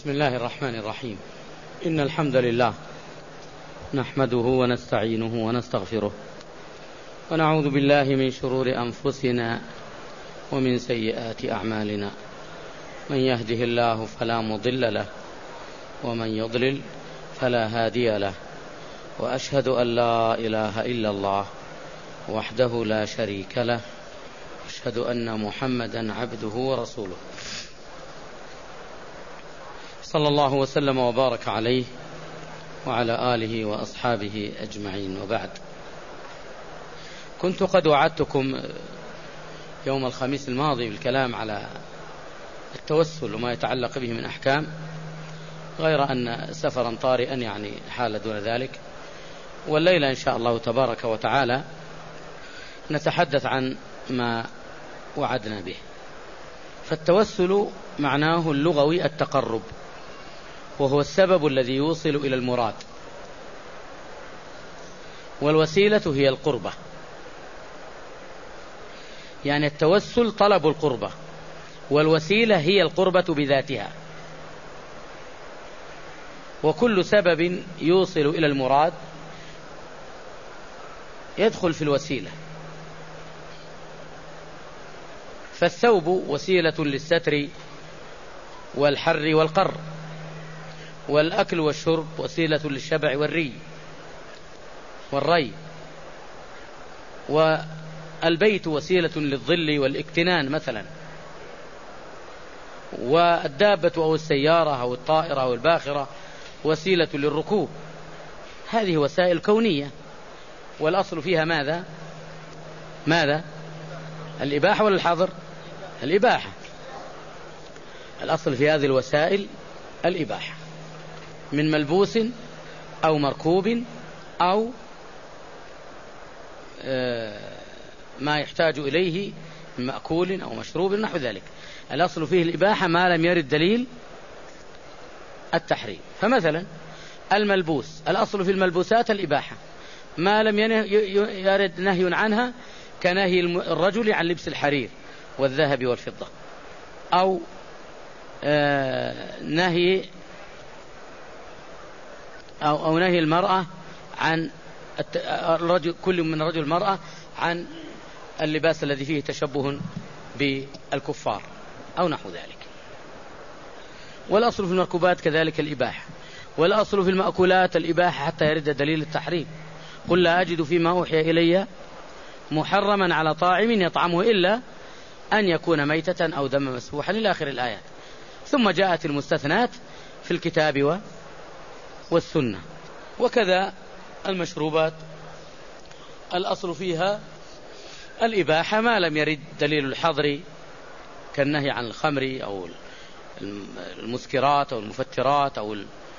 بسم الله الرحمن الرحيم. إن الحمد لله نحمده ونستعينه ونستغفره ونعوذ بالله من شرور أنفسنا ومن سيئات أعمالنا. من يهده الله فلا مضل له ومن يضلل فلا هادي له، وأشهد أن لا إله إلا الله وحده لا شريك له، أشهد أن محمدا عبده ورسوله، صلى الله وسلم وبارك عليه وعلى آله وأصحابه أجمعين، وبعد. كنت قد وعدتكم يوم الخميس الماضي بالكلام على التوسل وما يتعلق به من أحكام، غير أن سفرا طارئا يعني حال دون ذلك. والليلة إن شاء الله تبارك وتعالى نتحدث عن ما وعدنا به. فالتوسل معناه اللغوي التقرب، وهو السبب الذي يوصل إلى المراد، والوسيلة هي القربة. يعني التوسل طلب القربة، والوسيلة هي القربة بذاتها. وكل سبب يوصل إلى المراد يدخل في الوسيلة. فالثوب وسيلة للستر والحر والقر، والأكل والشرب وسيلة للشبع والري، والبيت وسيلة للظل والاكتنان مثلا، والدابة أو السيارة أو الطائرة أو الباخرة وسيلة للركوب. هذه وسائل كونية، والأصل فيها ماذا؟ الإباحة ولا الحظر؟ الإباحة. الأصل في هذه الوسائل الإباحة، من ملبوس أو مركوب أو ما يحتاج إليه من مأكول أو مشروب نحو ذلك. الأصل فيه الإباحة ما لم يرد دليل التحريم. فمثلا الملبوس، الأصل في الملبوسات الإباحة ما لم يرد نهي عنها، كنهي الرجل عن لبس الحرير والذهب والفضة، أو نهي أو نهي المرأة عن كل من رجل المرأة عن اللباس الذي فيه تشبه بالكفار أو نحو ذلك. والأصل في المركوبات كذلك الإباحة، والأصل في المأكولات الإباحة حتى يرد دليل التحريم. قل لا أجد فيما أوحي إلي محرما على طاعم يطعمه إلا أن يكون ميتة أو دم مسفوحا إلى آخر الآيات. ثم جاءت المستثنات في الكتاب والسنة. وكذا المشروبات الأصل فيها الإباحة ما لم يرد دليل الحظر، كالنهي عن الخمر أو المسكرات أو المفترات أو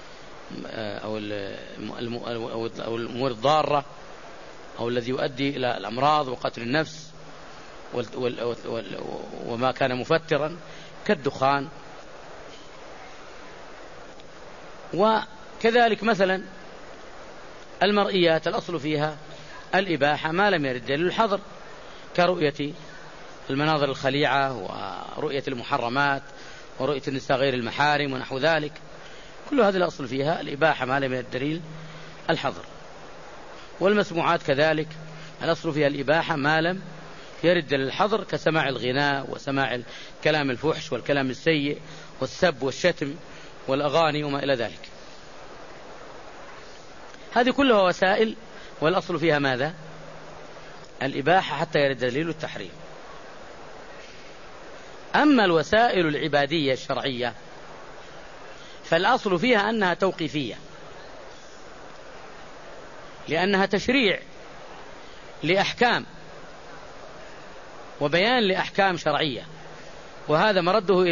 الأمور الضارة، أو الذي يؤدي إلى الأمراض وقتل النفس، وما كان مفترا كالدخان. وكذلك مثلا المرئيات الأصل فيها الإباحة ما لم يرد دليل الحظر، كرؤية المناظر الخليعة ورؤية المحرمات ورؤية النساء غير المحارم ونحو ذلك. كل هذه الأصل فيها الإباحة ما لم يرد دليل الحظر. والمسموعات كذلك الأصل فيها الإباحة ما لم يرد دليل الحظر، كسماع الغناء وسماع الكلام الفحش والكلام السيء والسب والشتم والأغاني وما إلى ذلك. هذه كلها وسائل، والأصل فيها ماذا؟ الإباحة حتى يرد دليل التحريم. أما الوسائل العبادية الشرعية فالأصل فيها أنها توقيفية، لأنها تشريع لأحكام وبيان لأحكام شرعية، وهذا مرده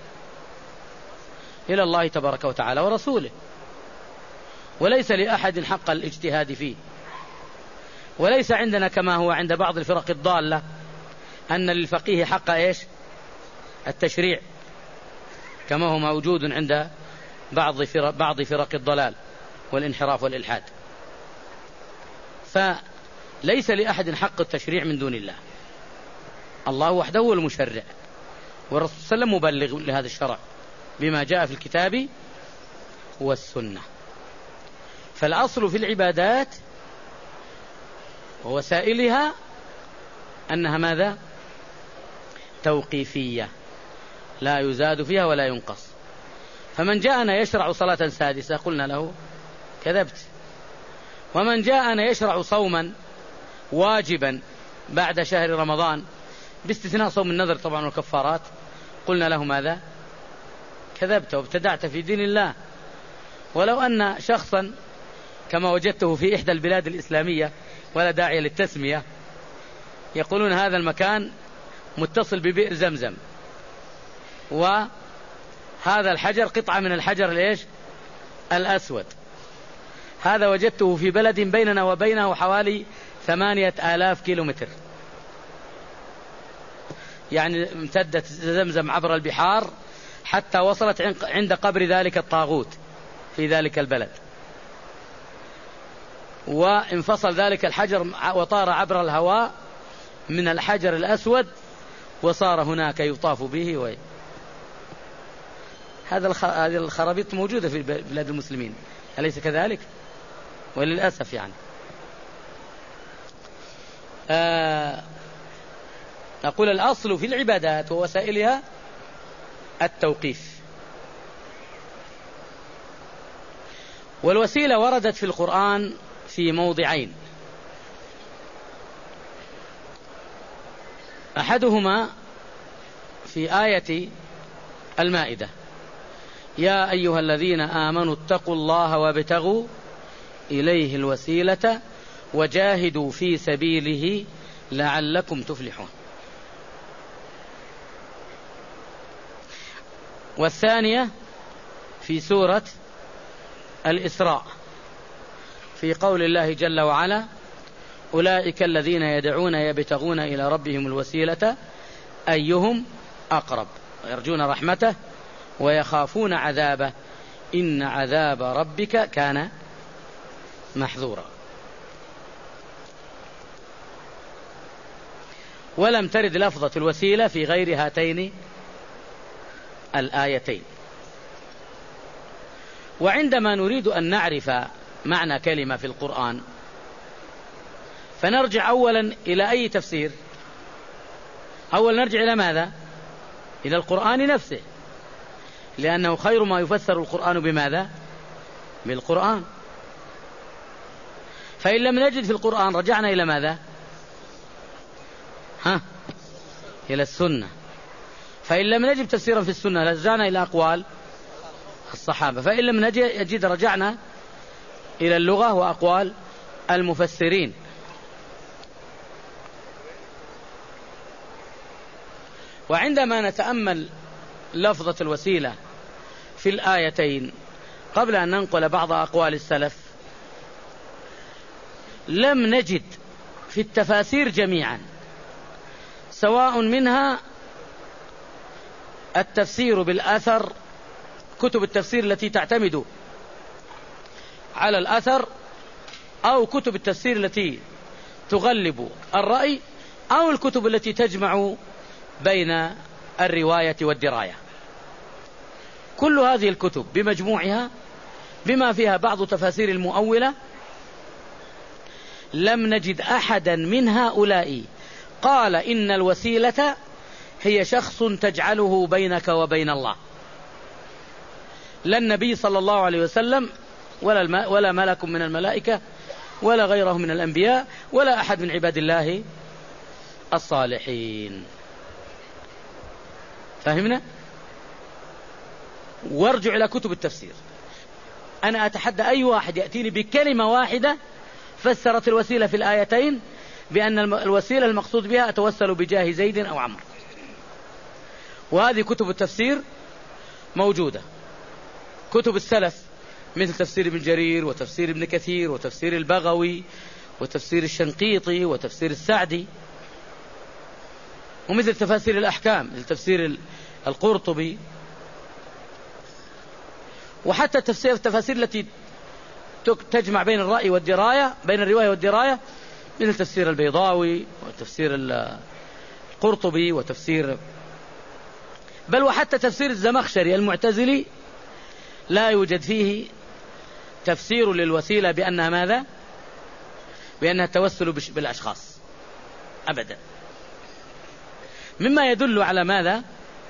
إلى الله تبارك وتعالى ورسوله، وليس لأحد حق الاجتهاد فيه. وليس عندنا كما هو عند بعض الفرق الضالة أن للفقيه حق التشريع، كما هو موجود عند بعض فرق الضلال والانحراف والإلحاد. فليس لأحد حق التشريع من دون الله، الله وحده هو المشرع، والرسول صلى الله عليه وسلم مبلغ لهذا الشرع. بما جاء في الكتاب والسنة. فالأصل في العبادات ووسائلها أنها ماذا؟ توقيفية، لا يزاد فيها ولا ينقص. فمن جاءنا يشرع صلاة سادسة قلنا له كذبت. ومن جاءنا يشرع صوما واجبا بعد شهر رمضان باستثناء صوم النذر طبعا والكفارات قلنا له ماذا؟ كذبت وابتدعت في دين الله. ولو أن شخصا كما وجدته في إحدى البلاد الإسلامية ولا داعي للتسمية يقولون هذا المكان متصل ببئر زمزم، وهذا الحجر قطعة من الحجر الإيش؟ الأسود. هذا وجدته في بلد بيننا وبينه حوالي 8,000 كيلومتر، يعني امتدت زمزم عبر البحار حتى وصلت عند قبر ذلك الطاغوت في ذلك البلد، وانفصل ذلك الحجر وطار عبر الهواء من الحجر الأسود وصار هناك يطاف به. هذه الخرابيط موجودة في بلاد المسلمين، أليس كذلك؟ وللأسف يعني. نقول الأصل في العبادات ووسائلها التوقيف. والوسيلة وردت في القرآن في موضعين، أحدهما في آية المائدة: يا أيها الذين آمنوا اتقوا الله وابتغوا إليه الوسيلة وجاهدوا في سبيله لعلكم تفلحون. والثانية في سورة الإسراء في قول الله جل وعلا: أولئك الذين يدعون يبتغون إلى ربهم الوسيلة أيهم أقرب ويرجون رحمته ويخافون عذابه إن عذاب ربك كان محذورا. ولم ترد لفظة الوسيلة في غير هاتين الآيتين. وعندما نريد أن نعرف معنى كلمة في القرآن فنرجع أولا إلى أي تفسير؟ أولا نرجع إلى ماذا؟ إلى القرآن نفسه، لأنه خير ما يفسر القرآن بماذا؟ بالقرآن. فإن لم نجد في القرآن رجعنا إلى ماذا؟ إلى السنة. فإن لم نجد تفسيرا في السنة رجعنا إلى أقوال الصحابة. فإن لم نجد رجعنا إلى اللغة وأقوال المفسرين. وعندما نتأمل لفظة الوسيلة في الآيتين قبل أن ننقل بعض أقوال السلف لم نجد في التفاسير جميعا، سواء منها التفسير بالأثر، كتب التفسير التي تعتمد على الأثر، أو كتب التفسير التي تغلب الرأي، أو الكتب التي تجمع بين الرواية والدراية. كل هذه الكتب بمجموعها بما فيها بعض تفاسير المؤولة لم نجد أحدا من هؤلاء قال إن الوسيلة هي شخص تجعله بينك وبين الله، لا النبي صلى الله عليه وسلم ولا ملك من الملائكة ولا غيره من الأنبياء ولا أحد من عباد الله الصالحين. فهمنا؟ وارجع إلى كتب التفسير. أنا أتحدى أي واحد يأتيني بكلمة واحدة فسرت الوسيلة في الآيتين بأن الوسيلة المقصود بها أتوسل بجاه زيد أو عمرو. وهذه كتب التفسير موجودة. كتب السلف مثل تفسير ابن جرير وتفسير ابن كثير وتفسير البغوي وتفسير الشنقيطي وتفسير السعدي، ومثل تفاسير الأحكام مثل تفسير القرطبي، وحتى التفاسير التي تجمع بين الرأي والدراية، بين الرواية والدراية، مثل تفسير البيضاوي وتفسير القرطبي وتفسير بل وحتى تفسير الزمخشري المعتزلي لا يوجد فيه تفسير للوسيلة بأنها ماذا؟ بأنها التوسل بالأشخاص أبدا، مما يدل على ماذا؟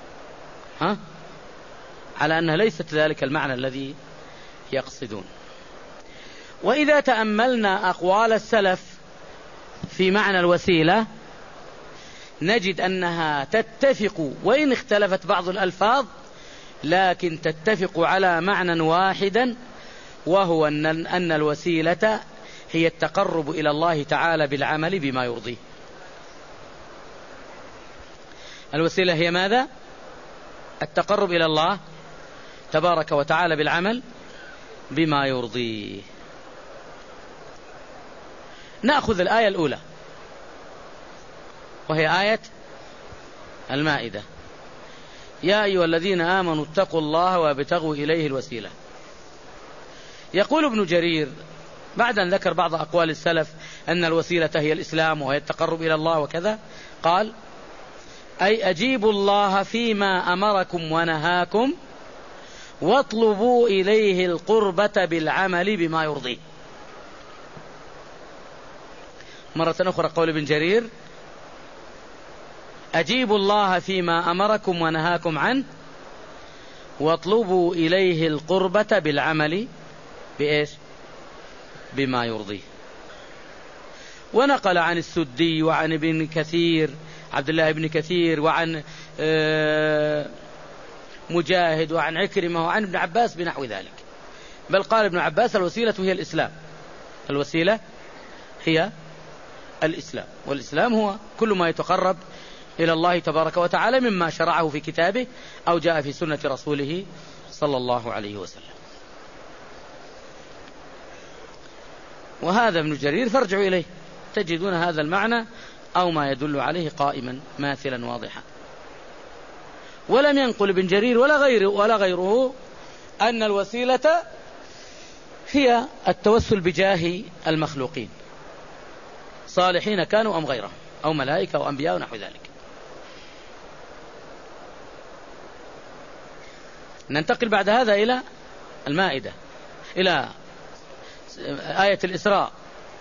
على أنها ليست ذلك المعنى الذي يقصدون. وإذا تأملنا أقوال السلف في معنى الوسيلة نجد أنها تتفق، وإن اختلفت بعض الألفاظ لكن تتفق على معنى واحدا، وهو أن الوسيلة هي التقرب إلى الله تعالى بالعمل بما يرضيه. الوسيلة هي ماذا؟ التقرب إلى الله تبارك وتعالى بالعمل بما يرضيه. نأخذ الآية الأولى وهي آية المائدة: يا أيها الذين آمنوا اتقوا الله وابتغوا إليه الوسيلة. يقول ابن جرير بعد أن ذكر بعض أقوال السلف أن الوسيلة هي الإسلام وهي التقرب إلى الله وكذا، قال: أي أجيبوا الله فيما أمركم ونهاكم واطلبوا إليه القربة بالعمل بما يرضيه. مرة أخرى قول ابن جرير: أجيبوا الله فيما أمركم ونهاكم عنه واطلبوا إليه القربة بالعمل بإيش؟ بما يرضيه. ونقل عن السدي وعن ابن كثير عبد الله بن كثير وعن مجاهد وعن عكرمة وعن ابن عباس بنحو ذلك، بل قال ابن عباس: الوسيلة هي الإسلام. الوسيلة هي الإسلام، والإسلام هو كل ما يتقرب إلى الله تبارك وتعالى مما شرعه في كتابه أو جاء في سنة رسوله صلى الله عليه وسلم. وهذا ابن جرير فارجعوا إليه تجدون هذا المعنى أو ما يدل عليه قائما ماثلا واضحا. ولم ينقل ابن جرير ولا غيره أن الوسيلة هي التوسل بجاه المخلوقين، صالحين كانوا أم غيرهم أو ملائكة أو أنبياء ونحو ذلك. ننتقل بعد هذا إلى المائدة، إلى آية الإسراء.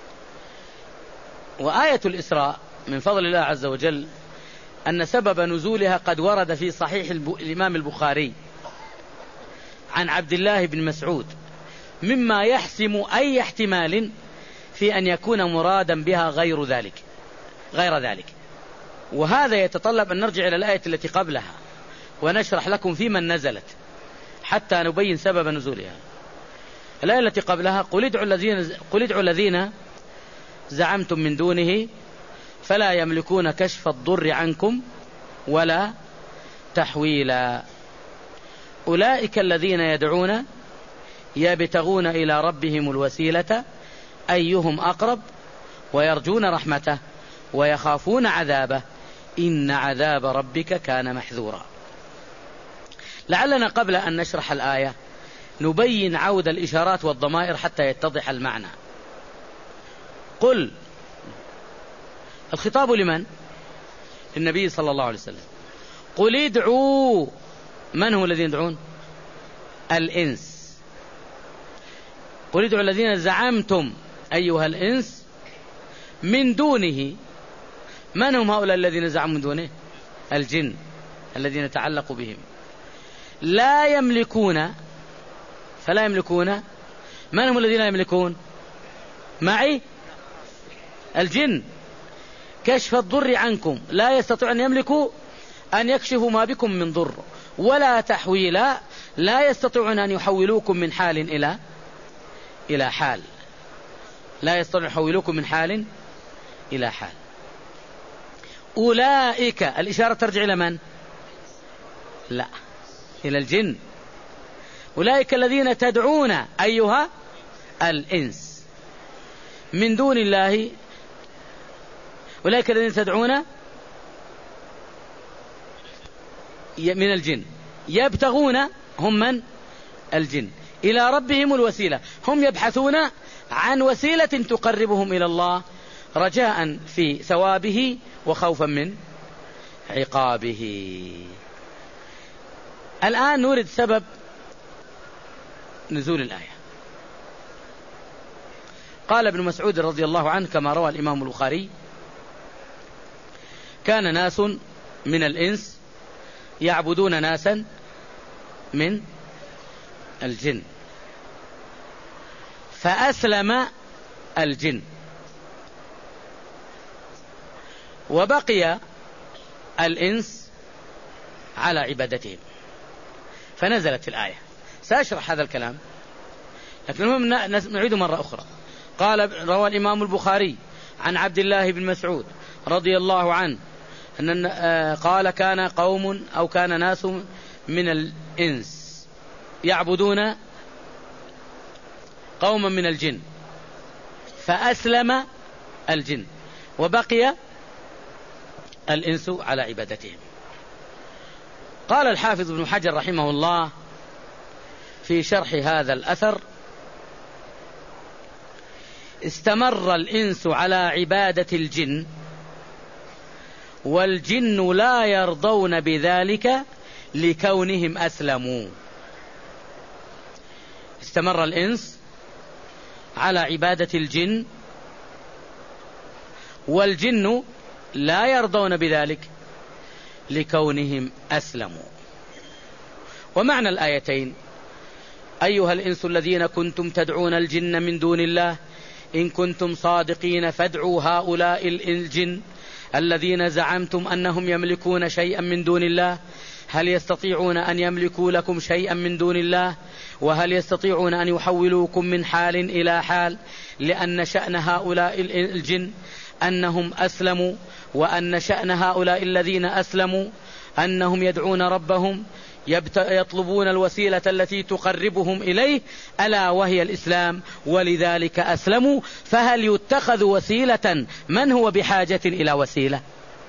وآية الإسراء من فضل الله عز وجل أن سبب نزولها قد ورد في صحيح الإمام البخاري عن عبد الله بن مسعود، مما يحسم أي احتمال في أن يكون مرادا بها غير ذلك. وهذا يتطلب أن نرجع إلى الآية التي قبلها ونشرح لكم في من نزلت حتى نبين سبب نزولها. الآية التي قبلها: قل ادعوا الذين زعمتم من دونه فلا يملكون كشف الضر عنكم ولا تحويلا أولئك الذين يدعون يبتغون إلى ربهم الوسيلة أيهم أقرب ويرجون رحمته ويخافون عذابه إن عذاب ربك كان محذورا. لعلنا قبل أن نشرح الآية نبين عود الإشارات والضمائر حتى يتضح المعنى. قل، الخطاب لمن؟ للنبي صلى الله عليه وسلم. قل ادعوا، من هم الذين يدعون؟ الإنس. قل ادعوا الذين زعمتم أيها الإنس من دونه. من هم هؤلاء الذين زعموا من دونه؟ الجن الذين تعلقوا بهم. لا يملكون، فلا يملكون. من هم الذين لا يملكون معي؟ الجن. كشف الضر عنكم، لا يستطيع أن يملكوا أن يكشفوا ما بكم من ضر، ولا تحويلا، لا يستطيعون أن يحولوكم من حال إلى حال، لا يستطيعون أن يحولوكم من حال إلى حال. أولئك، الإشارة ترجع إلى من؟ لا، إلى الجن. أولئك الذين تدعون أيها الإنس من دون الله، أولئك الذين تدعون من الجن يبتغون، هم من؟ الجن، إلى ربهم الوسيلة، هم يبحثون عن وسيلة تقربهم إلى الله رجاء في ثوابه وخوفا من عقابه. الآن نورد سبب نزول الآية. قال ابن مسعود رضي الله عنه كما روى الإمام البخاري: كان ناس من الإنس يعبدون ناسا من الجن فأسلم الجن وبقي الإنس على عبادتهم، فنزلت الآية. سأشرح هذا الكلام لكن المهم نعيده مرة أخرى. قال روى الإمام البخاري عن عبد الله بن مسعود رضي الله عنه أن قال: كان قوم أو كان ناس من الإنس يعبدون قوما من الجن فأسلم الجن وبقي الإنس على عبادتهم. قال الحافظ ابن حجر رحمه الله في شرح هذا الأثر: استمر الإنس على عبادة الجن والجن لا يرضون بذلك لكونهم أسلموا. استمر الإنس على عبادة الجن والجن لا يرضون بذلك لكونهم أسلموا. ومعنى الآيتين: أيها الإنس الذين كنتم تدعون الجن من دون الله إن كنتم صادقين فادعوا هؤلاء الجن الذين زعمتم أنهم يملكون شيئا من دون الله، هل يستطيعون أن يملكوا لكم شيئا من دون الله؟ وهل يستطيعون أن يحولوكم من حال إلى حال؟ لأن شأن هؤلاء الجن أنهم أسلموا، وأن شأن هؤلاء الذين أسلموا أنهم يدعون ربهم يطلبون الوسيلة التي تقربهم إليه ألا وهي الإسلام، ولذلك أسلموا. فهل يتخذ وسيلة من هو بحاجة إلى وسيلة؟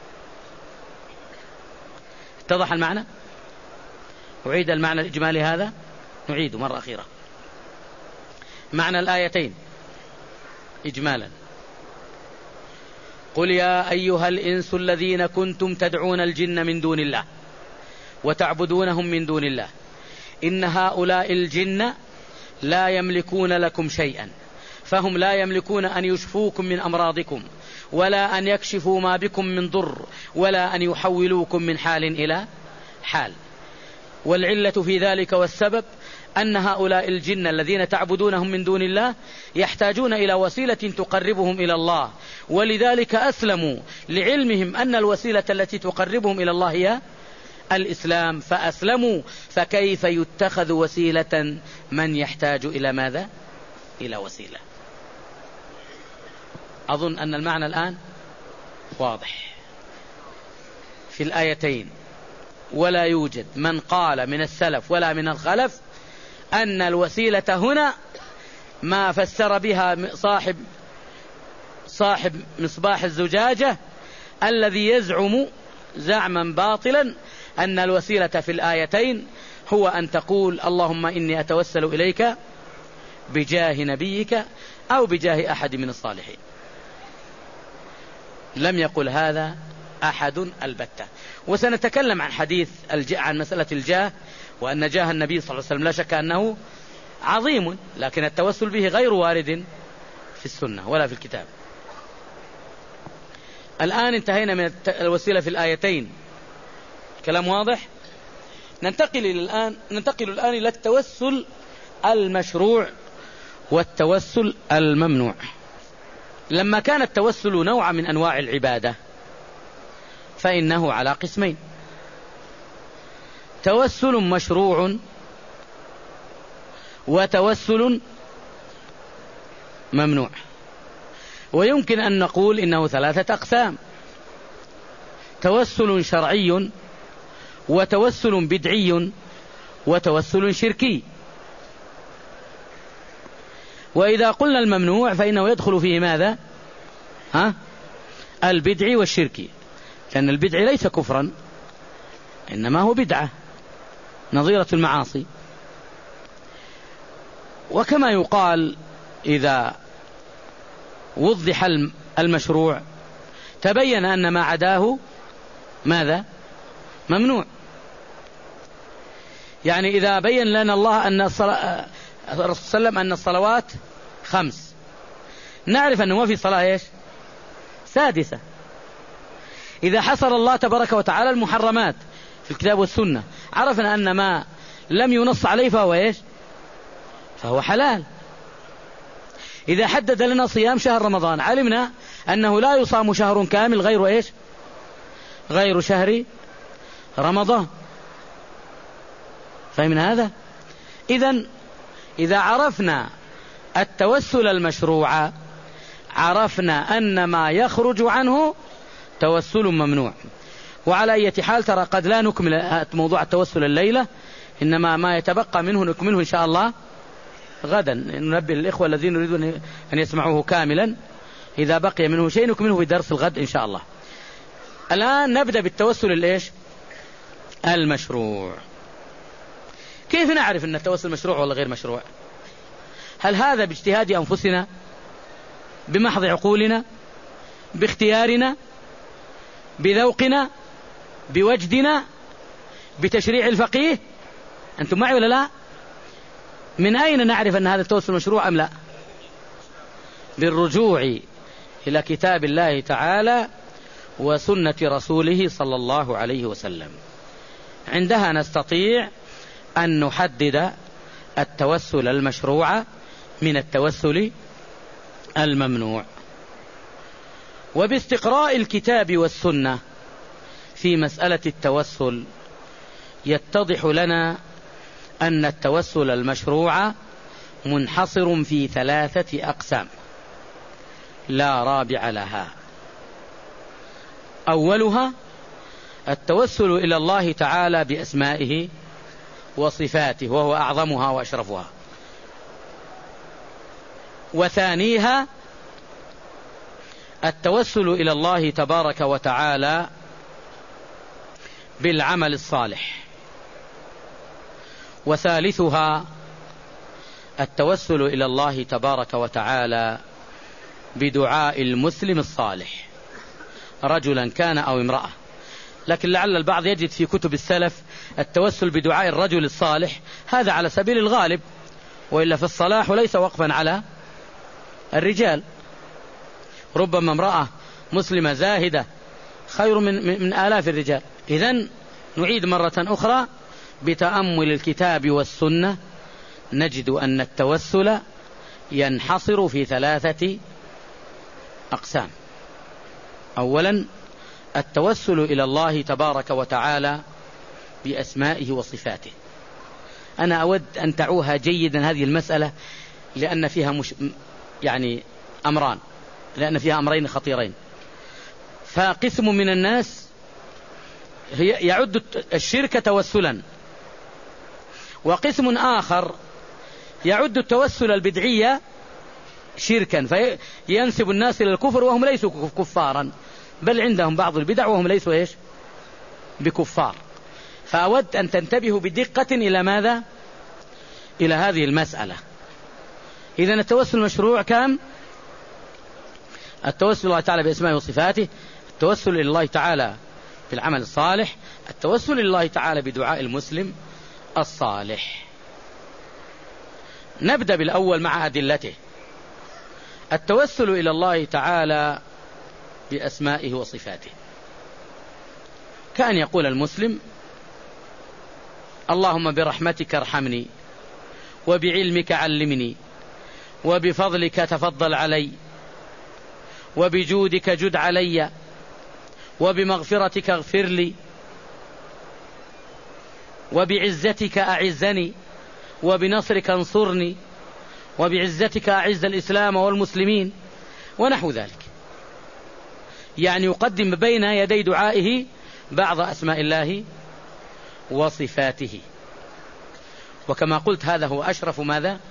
اتضح المعنى؟ أعيد المعنى الإجمالي هذا، نعيده مرة أخيرة. معنى الآيتين إجمالا: قل يا أيها الإنس الذين كنتم تدعون الجن من دون الله وتعبدونهم من دون الله إن هؤلاء الجن لا يملكون لكم شيئا، فهم لا يملكون أن يشفوكم من أمراضكم ولا أن يكشفوا ما بكم من ضر ولا أن يحولوكم من حال إلى حال. والعلة في ذلك والسبب أن هؤلاء الجن الذين تعبدونهم من دون الله يحتاجون إلى وسيلة تقربهم إلى الله، ولذلك أسلموا لعلمهم أن الوسيلة التي تقربهم إلى الله هي الإسلام، فأسلموا. فكيف يتخذ وسيلة من يحتاج إلى ماذا؟ إلى وسيلة. أظن أن المعنى الآن واضح في الآيتين. ولا يوجد من قال من السلف ولا من الخلف أن الوسيلة هنا ما فسر بها صاحب مصباح الزجاجة الذي يزعم زعما باطلا أن الوسيلة في الآيتين هو أن تقول اللهم إني أتوسل إليك بجاه نبيك أو بجاه أحد من الصالحين. لم يقل هذا أحد البتة. وسنتكلم عن حديث عن مسألة الجاه، وأن جاه النبي صلى الله عليه وسلم لا شك أنه عظيم، لكن التوسل به غير وارد في السنة ولا في الكتاب. الآن انتهينا من الوسيلة في الآيتين، كلام واضح. ننتقل الآن إلى التوسل المشروع والتوسل الممنوع. لما كان التوسل نوعا من أنواع العبادة فإنه على قسمين: توسل مشروع وتوسل ممنوع. ويمكن أن نقول إنه 3 أقسام: توسل شرعي وتوسل بدعي وتوسل شركي. وإذا قلنا الممنوع فإنه يدخل فيه ماذا؟ البدعي والشركي، لأن البدع ليس كفرا إنما هو بدعة نظيرة المعاصي. وكما يقال إذا وضح المشروع تبين أن ما عداه ماذا؟ ممنوع. يعني إذا بين لنا الله أن الرسول صلى الله عليه وسلم أن الصلوات 5، نعرف أنه ما في صلاة إيش سادسة. إذا حصر الله تبارك وتعالى المحرمات في الكتاب والسنة، عرفنا أن ما لم ينص عليه فهو إيش فهو حلال. إذا حدد لنا صيام شهر رمضان، علمنا أنه لا يصام شهر كامل غير إيش غير شهر رمضان. فهمنا هذا؟ إذا عرفنا التوسل المشروع، عرفنا أن ما يخرج عنه توسل ممنوع. وعلى أي حال ترى قد لا نكمل موضوع التوسل الليلة، إنما ما يتبقى منه نكمله إن شاء الله غدا. ننبه الإخوة الذين يريدون أن يسمعوه كاملا، إذا بقي منه شيء نكمله في درس الغد إن شاء الله. الآن نبدأ بالتوسل الإيش المشروع. كيف نعرف أن التوسل مشروع ولا غير مشروع؟ هل هذا باجتهاد أنفسنا، بمحض عقولنا، باختيارنا، بذوقنا، بوجدنا، بتشريع الفقيه؟ أنتم معي ولا لا؟ من أين نعرف أن هذا التوسل مشروع أم لا؟ بالرجوع إلى كتاب الله تعالى وسنة رسوله صلى الله عليه وسلم. عندها نستطيع أن نحدد التوسل المشروع من التوسل الممنوع. وباستقراء الكتاب والسنة في مسألة التوسل يتضح لنا أن التوسل المشروع منحصر في 3 أقسام لا رابع لها. أولها التوسل إلى الله تعالى بأسمائه وصفاته، وهو أعظمها وأشرفها. وثانيها التوسل إلى الله تبارك وتعالى بالعمل الصالح. وثالثها التوسل إلى الله تبارك وتعالى بدعاء المسلم الصالح، رجلا كان أو امرأة. لكن لعل البعض يجد في كتب السلف التوسل بدعاء الرجل الصالح، هذا على سبيل الغالب، وإلا في الصلاح وليس وقفا على الرجال. ربما امرأة مسلمة زاهدة خير من آلاف الرجال. إذن نعيد مرة أخرى بتأمل الكتاب والسنة، نجد أن التوسل ينحصر في 3 أقسام. أولا التوسل إلى الله تبارك وتعالى بأسمائه وصفاته. أنا أود أن تعوها جيدا هذه المسألة، لأن فيها يعني أمران، لأن فيها أمرين خطيرين. فقسم من الناس يعد الشرك توسلا، وقسم آخر يعد التوسل البدعية شركا، فينسب الناس إلى الكفر وهم ليسوا كفارا، بل عندهم بعض البدع وهم ليسوا إيش بكفار. فأود أن تنتبهوا بدقة إلى ماذا؟ إلى هذه المسألة. إذن التوسل مشروع كم؟ التوسل الله تعالى بأسمائه وصفاته، التوسل إلى الله تعالى بالعمل الصالح، التوسل إلى الله تعالى بدعاء المسلم الصالح. نبدأ بالأول مع أدلته. التوسل إلى الله تعالى بأسمائه وصفاته، كأن يقول المسلم: اللهم برحمتك ارحمني، وبعلمك علمني، وبفضلك تفضل علي، وبجودك جد علي، وبمغفرتك اغفر لي، وبعزتك أعزني، وبنصرك انصرني، وبعزتك أعز الإسلام والمسلمين، ونحو ذلك. يعني يقدم بين يدي دعائه بعض أسماء الله وصفاته. وكما قلت هذا هو أشرف ماذا؟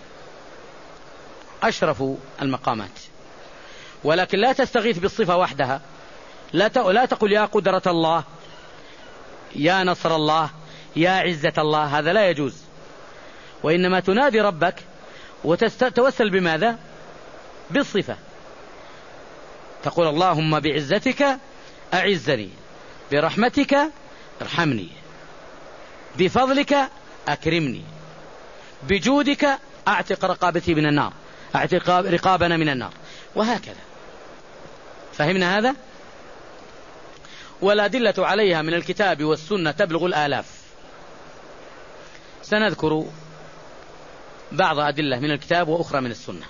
أشرف المقامات. ولكن لا تستغيث بالصفة وحدها، لا تقل يا قدرة الله، يا نصر الله، يا عزة الله، هذا لا يجوز. وإنما تنادي ربك وتتوسل بماذا؟ بالصفة. تقول: اللهم بعزتك أعزني، برحمتك ارحمني، بفضلك أكرمني بجودك أعتق رقابتي من النار، أعتق رقابنا من النار، وهكذا. فهمنا هذا؟ والأدلة عليها من الكتاب والسنة تبلغ الآلاف. سنذكر بعض أدلة من الكتاب وأخرى من السنة.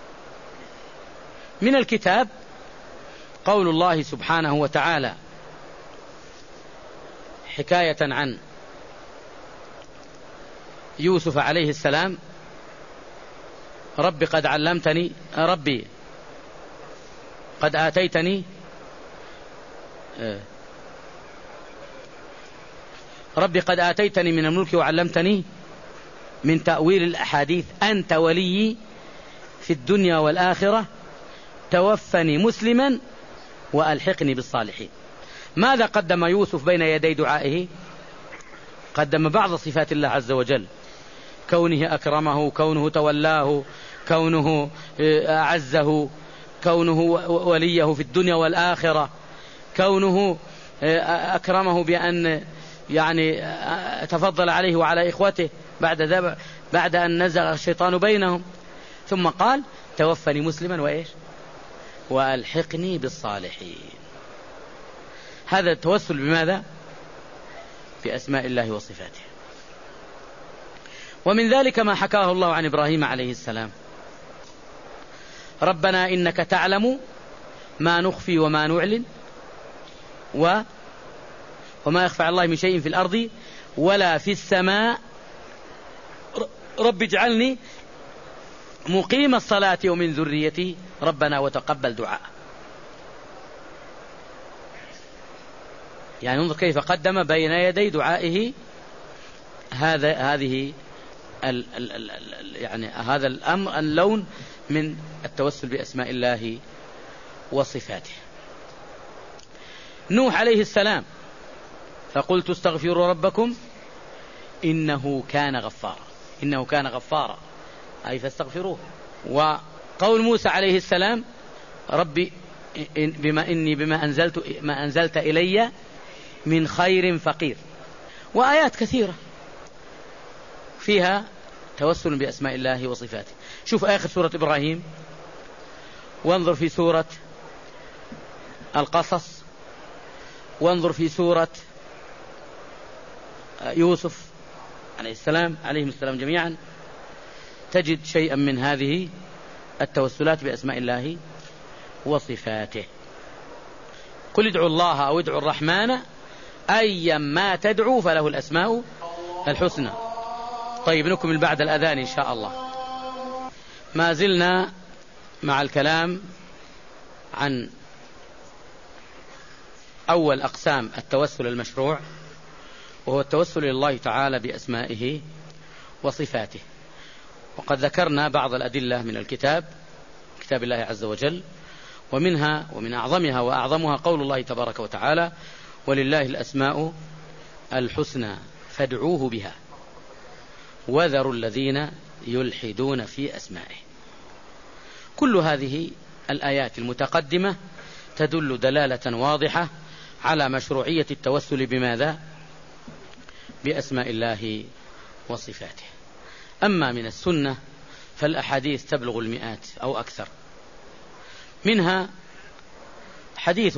من الكتاب قول الله سبحانه وتعالى حكاية عن يوسف عليه السلام: ربي قد علمتني، ربي قد آتيتني، ربي قد آتيتني من الملك وعلمتني من تأويل الأحاديث، أنت ولي في الدنيا والآخرة، توفني مسلما وألحقني بالصالحين. ماذا قدم يوسف بين يدي دعائه؟ قدم بعض صفات الله عز وجل: كونه أكرمه، كونه تولاه، كونه أعزه، كونه وليه في الدنيا والآخرة، كونه أكرمه بأن يعني تفضل عليه وعلى إخوته بعد أن نزغ الشيطان بينهم. ثم قال: توفني مسلما وإيش؟ وألحقني بالصالحين. هذا التوسل بماذا؟ بأسماء الله وصفاته. ومن ذلك ما حكاه الله عن إبراهيم عليه السلام: ربنا إنك تعلم ما نخفي وما نعلن وما يخفى على الله من شيء في الأرض ولا في السماء، رب اجعلني مقيم الصلاة ومن ذريتي ربنا وتقبل دعاء. يعني انظر كيف قدم بين يدي دعائه هذه يعني هذا الأمر، اللون من التوسل بأسماء الله وصفاته. نوح عليه السلام: فقلت استغفروا ربكم إنه كان غفارا، إنه كان غفارا أي فاستغفروه. وقول موسى عليه السلام: ربي بما أنزلت إلي من خير فقير. وآيات كثيرة فيها توسل بأسماء الله وصفاته. شوف آخر سورة إبراهيم، وانظر في سورة القصص، وانظر في سورة يوسف عليه السلام، عليهم السلام جميعا، تجد شيئا من هذه التوسلات بأسماء الله وصفاته. قل ادعوا الله أو ادعوا الرحمن أيا ما تدعوا فله الأسماء الحسنى. طيب نكمل بعد الأذان إن شاء الله. ما زلنا مع الكلام عن أول أقسام التوسل المشروع، وهو التوسل إلى الله تعالى بأسمائه وصفاته. وقد ذكرنا بعض الأدلة من كتاب الله عز وجل، ومنها ومن أعظمها وأعظمها قول الله تبارك وتعالى: ولله الأسماء الحسنى فادعوه بها وذروا الذين يلحدون في أسمائه. كل هذه الآيات المتقدمة تدل دلالة واضحة على مشروعية التوسل بماذا؟ بأسماء الله وصفاته. أما من السنة فالأحاديث تبلغ المئات أو أكثر. منها حديث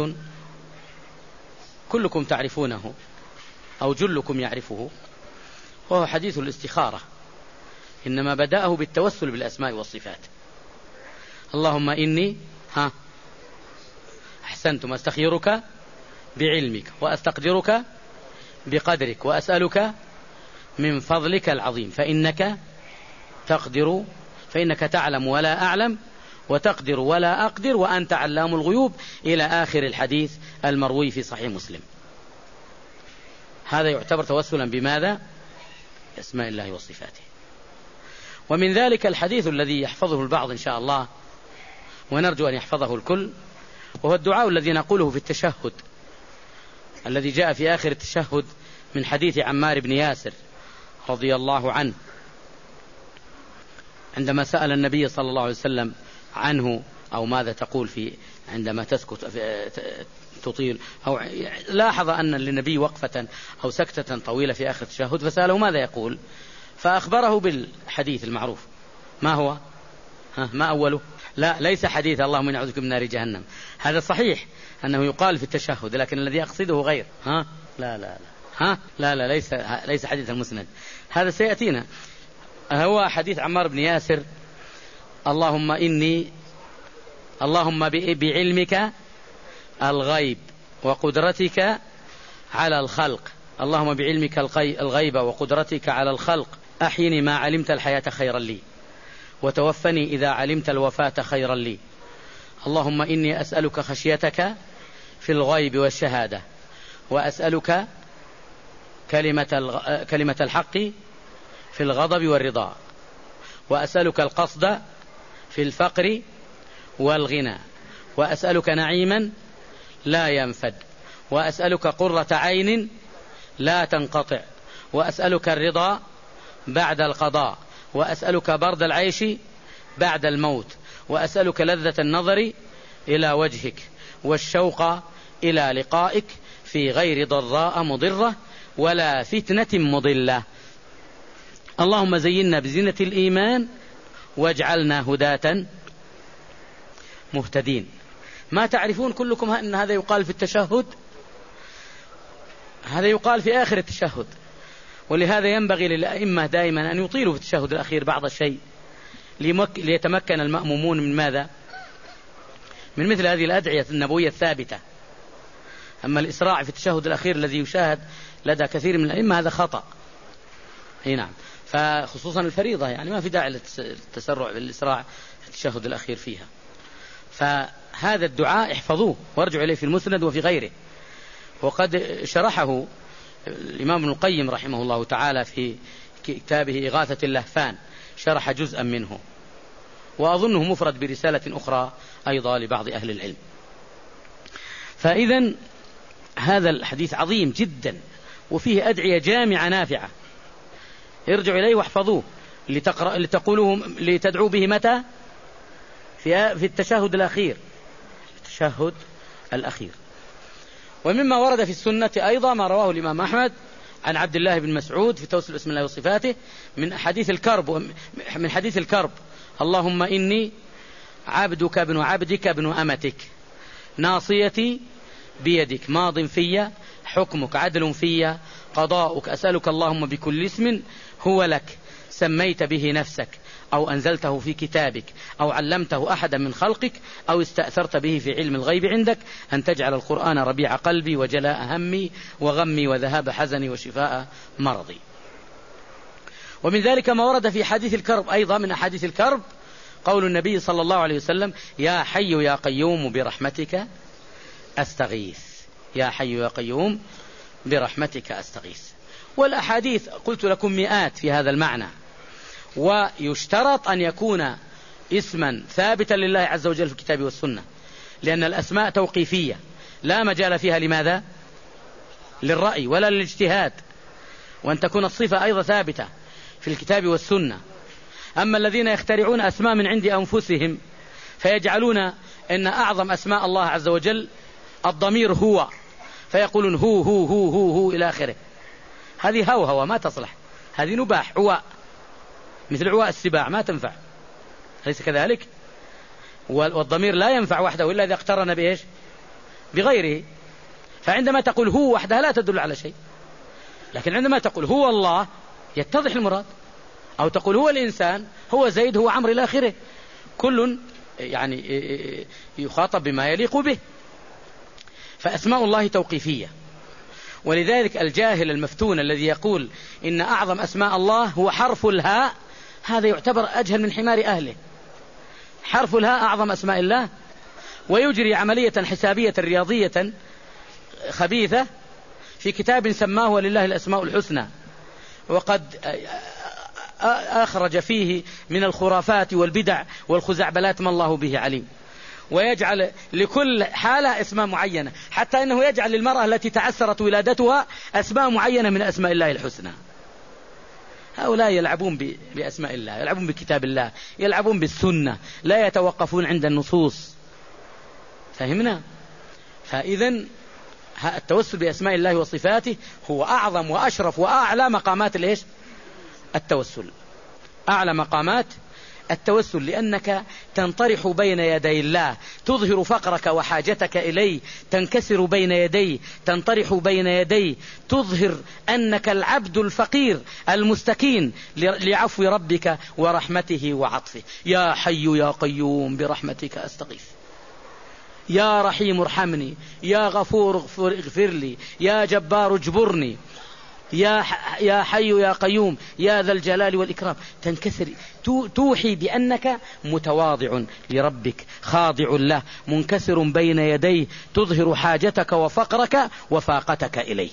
كلكم تعرفونه أو جلكم يعرفه، وهو حديث الاستخارة، إنما بدأه بالتوسل بالأسماء والصفات: اللهم إني أحسنتم أستخيرك بعلمك وأستقدرك بقدرك وأسألك من فضلك العظيم فإنك تعلم ولا أعلم وتقدر ولا أقدر وأنت علام الغيوب، إلى آخر الحديث المروي في صحيح مسلم. هذا يعتبر توسلا بماذا؟ بأسماء الله وصفاته. ومن ذلك الحديث الذي يحفظه البعض إن شاء الله، ونرجو أن يحفظه الكل، وهو الدعاء الذي نقوله في التشهد، الذي جاء في آخر التشهد من حديث عمار بن ياسر رضي الله عنه، عندما سأل النبي صلى الله عليه وسلم عنه أو ماذا تقول عندما تسكت تطيل، أو لاحظ أن للنبي وقفة أو سكتة طويلة في آخر التشهد فسأله ماذا يقول، فأخبره بالحديث المعروف. ما هو؟ ما أوله؟ لا، ليس حديث اللهم إني أعوذ بك من نار جهنم، هذا صحيح أنه يقال في التشهد، لكن الذي أقصده غير. لا ليس حديث المسند، هذا سيأتينا. هو حديث عمار بن ياسر: اللهم بعلمك الغيب وقدرتك على الخلق، اللهم بعلمك الغيب وقدرتك على الخلق أحيني ما علمت الحياة خيرا لي، وتوفني إذا علمت الوفاة خيرا لي، اللهم إني أسألك خشيتك في الغيب والشهادة، وأسألك كلمة الحق في الغضب والرضا، وأسألك القصد في الفقر والغنى، وأسألك نعيما لا ينفد، وأسألك قرة عين لا تنقطع، وأسألك الرضا بعد القضاء، وأسألك برد العيش بعد الموت، وأسألك لذة النظر إلى وجهك والشوق إلى لقائك في غير ضراء مضرة ولا فتنة مضلة، اللهم زينا بزينة الإيمان واجعلنا هداة مهتدين. ما تعرفون كلكم أن هذا يقال في التشهد؟ هذا يقال في آخر التشهد، ولهذا ينبغي للأئمة دائما أن يطيلوا في التشهد الأخير بعض الشيء ليتمكن المأمومون من ماذا؟ من مثل هذه الأدعية النبوية الثابتة. أما الإسراع في التشهد الأخير الذي يشاهد لدى كثير من الأئمة هذا خطأ. نعم، فخصوصا الفريضة يعني ما في داعي للتسرع بالإسراع في التشهد الأخير فيها. فهذا الدعاء احفظوه وارجعوا إليه في المسند وفي غيره، وقد شرحه الإمام ابن القيم رحمه الله تعالى في كتابه إغاثة اللهفان، شرح جزءا منه، وأظنه مفرد برسالة أخرى أيضا لبعض أهل العلم. فإذا هذا الحديث عظيم جدا وفيه أدعية جامعة نافعة، ارجعوا إليه واحفظوه لتقولوه لتدعوا به متى؟ في التشهد الأخير، التشهد الأخير. ومما ورد في السنة أيضا ما رواه الإمام أحمد عن عبد الله بن مسعود في توسل اسم الله وصفاته من حديث الكرب: اللهم إني عبدك ابن عبدك ابن أمتك، ناصيتي بيدك، ماض في حكمك، عدل في قضاؤك، أسألك اللهم بكل اسم هو لك سميت به نفسك أو أنزلته في كتابك أو علمته أحدا من خلقك أو استأثرت به في علم الغيب عندك أن تجعل القرآن ربيع قلبي وجلاء همي وغمي وذهاب حزني وشفاء مرضي. ومن ذلك ما ورد في حديث الكرب أيضا، من أحاديث الكرب قول النبي صلى الله عليه وسلم: يا حي يا قيوم برحمتك أستغيث، يا حي يا قيوم برحمتك أستغيث. والأحاديث قلت لكم مئات في هذا المعنى، ويشترط أن يكون اسما ثابتا لله عز وجل في الكتاب والسنة، لأن الأسماء توقيفية لا مجال فيها لماذا؟ للرأي ولا للاجتهاد، وأن تكون الصفة أيضا ثابتة في الكتاب والسنة. أما الذين يخترعون أسماء من عند أنفسهم فيجعلون أن أعظم أسماء الله عز وجل الضمير هو، فيقولون هو هو هو هو, هو إلى آخره، هذه هو ما تصلح، هذه نباح عواء، مثل عواء السباع ما تنفع، ليس كذلك؟ والضمير لا ينفع وحده إلا إذا اقترن بإيش؟ بغيره. فعندما تقول هو وحدها لا تدل على شيء، لكن عندما تقول هو الله يتضح المراد، أو تقول هو الإنسان، هو زيد، هو عمرو إلى آخره، كل يعني يخاطب بما يليق به. فأسماء الله توقيفية، ولذلك الجاهل المفتون الذي يقول إن أعظم أسماء الله هو حرف الهاء، هذا يعتبر أجهل من حمار أهله. حرف الهاء أعظم أسماء الله، ويجري عملية حسابية رياضية خبيثة في كتاب سماه ولله الأسماء الحسنى، وقد أخرج فيه من الخرافات والبدع والخزعبلات ما الله به عليم، ويجعل لكل حالة اسماء معينة، حتى أنه يجعل للمرأة التي تعسرت ولادتها أسماء معينة من أسماء الله الحسنى. هؤلاء يلعبون بأسماء الله، يلعبون بكتاب الله، يلعبون بالسنة، لا يتوقفون عند النصوص. فهمنا؟ فإذن التوسل بأسماء الله وصفاته هو أعظم وأشرف وأعلى مقامات التوسل، أعلى مقامات التوسل، لأنك تنطرح بين يدي الله، تظهر فقرك وحاجتك إليه، تنكسر بين يديه، تنطرح بين يديه، تظهر أنك العبد الفقير المستكين لعفو ربك ورحمته وعطفه. يا حي يا قيوم برحمتك أستغيث، يا رحيم ارحمني، يا غفور اغفر لي، يا جبار اجبرني، يا حي يا قيوم يا ذا الجلال والإكرام. تنكسر، توحي بأنك متواضع لربك، خاضع له، منكسر بين يديه، تظهر حاجتك وفقرك وفاقتك إليه.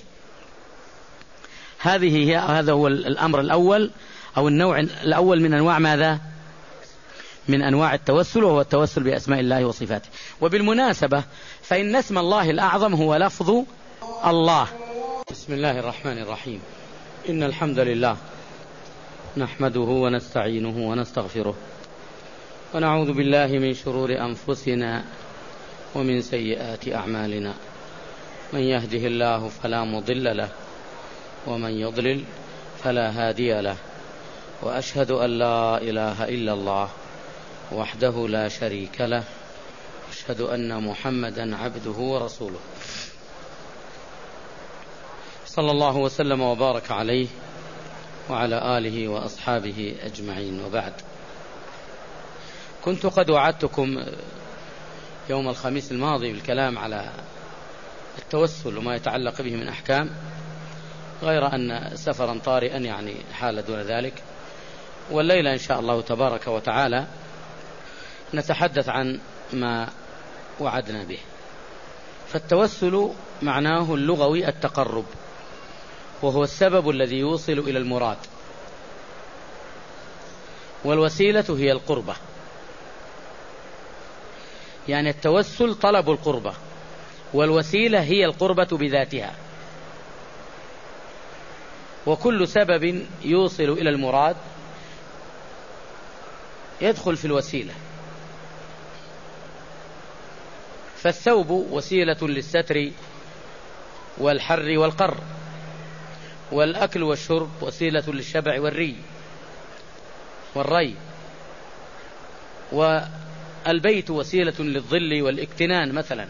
هذا هو الأمر الأول، أو النوع الأول من أنواع ماذا؟ من أنواع التوسل، وهو التوسل بأسماء الله وصفاته. وبالمناسبة فإن اسم الله الأعظم هو لفظ الله. بسم الله الرحمن الرحيم. إن الحمد لله نحمده ونستعينه ونستغفره، ونعوذ بالله من شرور أنفسنا ومن سيئات أعمالنا. من يهده الله فلا مضل له، ومن يضلل فلا هادي له. وأشهد أن لا إله إلا الله وحده لا شريك له، أشهد أن محمدا عبده ورسوله، صلى الله وسلم وبارك عليه وعلى آله وأصحابه أجمعين. وبعد، كنت قد وعدتكم يوم الخميس الماضي بالكلام على التوسل وما يتعلق به من أحكام، غير أن سفرا طارئا يعني حال دون ذلك. والليلة إن شاء الله تبارك وتعالى نتحدث عن ما وعدنا به. فالتوسل معناه اللغوي التقرب، وهو السبب الذي يوصل إلى المراد، والوسيلة هي القربة. يعني التوسل طلب القربة، والوسيلة هي القربة بذاتها. وكل سبب يوصل إلى المراد يدخل في الوسيلة. فالثوب وسيلة للستر والحر والقر، والأكل والشرب وسيلة للشبع والري، والبيت وسيلة للظل والاكتنان مثلا،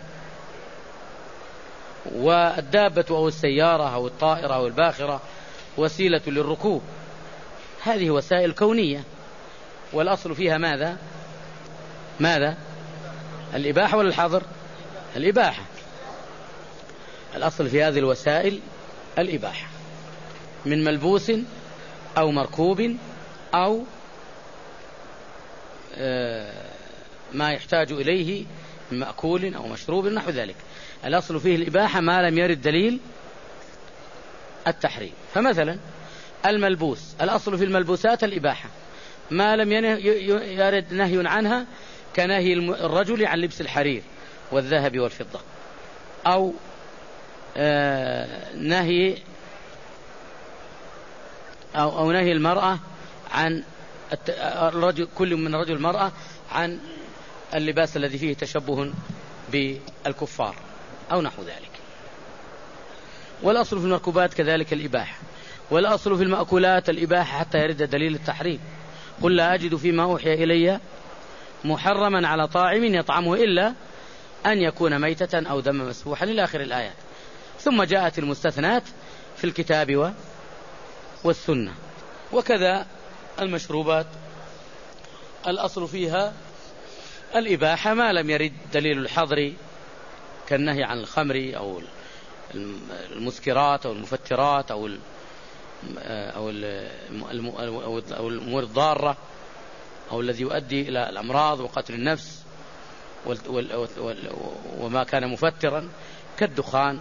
والدابة أو السيارة أو الطائرة أو الباخرة وسيلة للركوب. هذه وسائل كونية، والأصل فيها ماذا؟ الإباحة ولا الحظر؟ الإباحة. الأصل في هذه الوسائل الإباحة، من ملبوس أو مركوب أو ما يحتاج إليه من مأكول أو مشروب نحو ذلك. الأصل فيه الإباحة ما لم يرد دليل التحريم. فمثلا الملبوس، الأصل في الملبوسات الإباحة ما لم يرد نهي عنها، كنهي الرجل عن لبس الحرير والذهب والفضة، أو نهي المرأة عن كل من رجل المرأة عن اللباس الذي فيه تشبه بالكفار أو نحو ذلك. والأصل في المركوبات كذلك الإباحة، والأصل في المأكولات الإباحة حتى يرد دليل التحريم. قل لا أجد فيما أوحي إلي محرما على طاعم يطعمه إلا أن يكون ميتة أو دم مسفوحا إلى آخر الآيات. ثم جاءت المستثنات في الكتاب والسنة. وكذا المشروبات الأصل فيها الإباحة ما لم يرد دليل الحظر، كالنهي عن الخمر أو المسكرات أو المفترات أو الأمور الضارة، أو الذي يؤدي إلى الأمراض وقتل النفس وما كان مفترا كالدخان.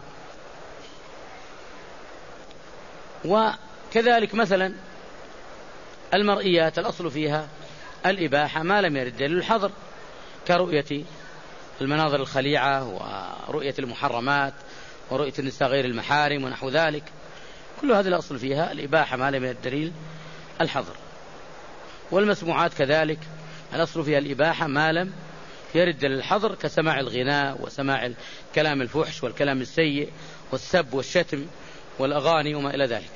وكذلك مثلا المرئيات الأصل فيها الإباحة ما لم يرد دليل الحظر، كرؤية المناظر الخليعة ورؤية المحرمات ورؤية النساء غير المحارم ونحو ذلك. كل هذا الأصل فيها الإباحة ما لم يرد دليل الحظر. والمسموعات كذلك الأصل فيها الإباحة ما لم يرد للحظر، كسماع الغناء وسماع الكلام الفحش والكلام السيء والسب والشتم والأغاني وما إلى ذلك.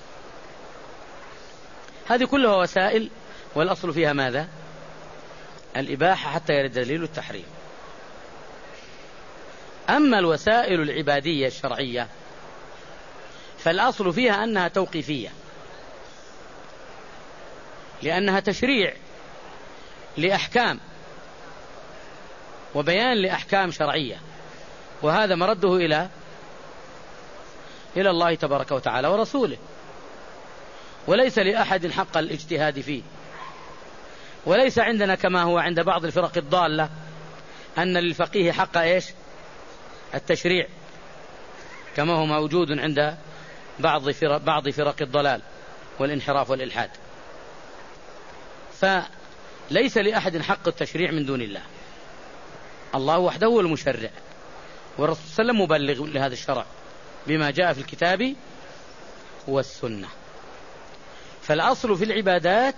هذه كلها وسائل والأصل فيها ماذا؟ الإباحة حتى يرد دليل التحريم. أما الوسائل العبادية الشرعية فالأصل فيها أنها توقيفية، لأنها تشريع لأحكام وبيان لأحكام شرعية، وهذا مرده إلى الله تبارك وتعالى ورسوله، وليس لأحد حق الاجتهاد فيه. وليس عندنا كما هو عند بعض الفرق الضالة أن للفقيه حق إيش؟ التشريع، كما هو موجود عند بعض فرق الضلال والانحراف والإلحاد. فليس لأحد حق التشريع من دون الله، الله وحده هو المشرع، والرسول صلى الله عليه وسلم مبلغ لهذا الشرع بما جاء في الكتاب والسنة. فالأصل في العبادات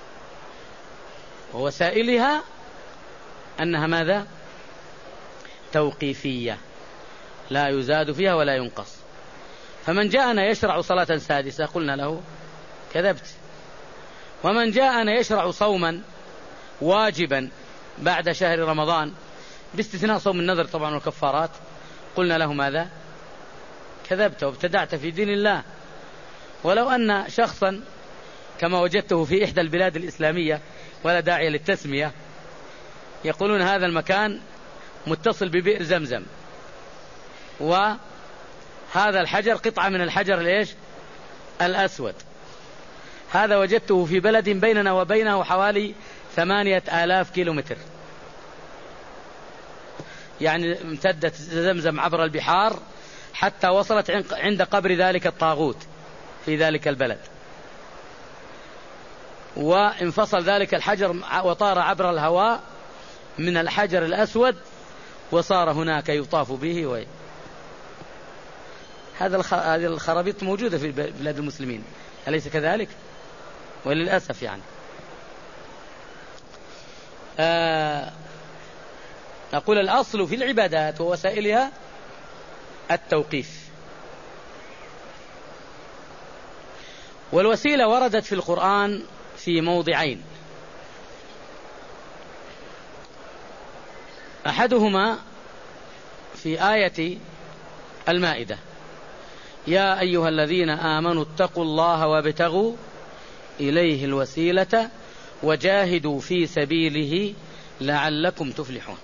ووسائلها أنها ماذا؟ توقيفية، لا يزاد فيها ولا ينقص. فمن جاءنا يشرع صلاة سادسة قلنا له كذبت، ومن جاءنا يشرع صوما واجبا بعد شهر رمضان باستثناء صوم النذر طبعا والكفارات قلنا له ماذا؟ كذبت وابتدعت في دين الله. ولو أن شخصا كما وجدته في إحدى البلاد الإسلامية ولا داعي للتسمية يقولون هذا المكان متصل ببئر زمزم، وهذا الحجر قطعة من الحجر الأسود، هذا وجدته في بلد بيننا وبينه حوالي 8,000 كيلومتر، يعني امتدت زمزم عبر البحار حتى وصلت عند قبر ذلك الطاغوت في ذلك البلد، وانفصل ذلك الحجر وطار عبر الهواء من الحجر الأسود وصار هناك يطاف به. هذه الخرابيط موجودة في بلاد المسلمين، أليس كذلك؟ وللأسف يعني. نقول الأصل في العبادات ووسائلها التوقيف. والوسيلة وردت في القرآن في موضعين، أحدهما في آية المائدة: يا أيها الذين آمنوا اتقوا الله وابتغوا إليه الوسيلة وجاهدوا في سبيله لعلكم تفلحون.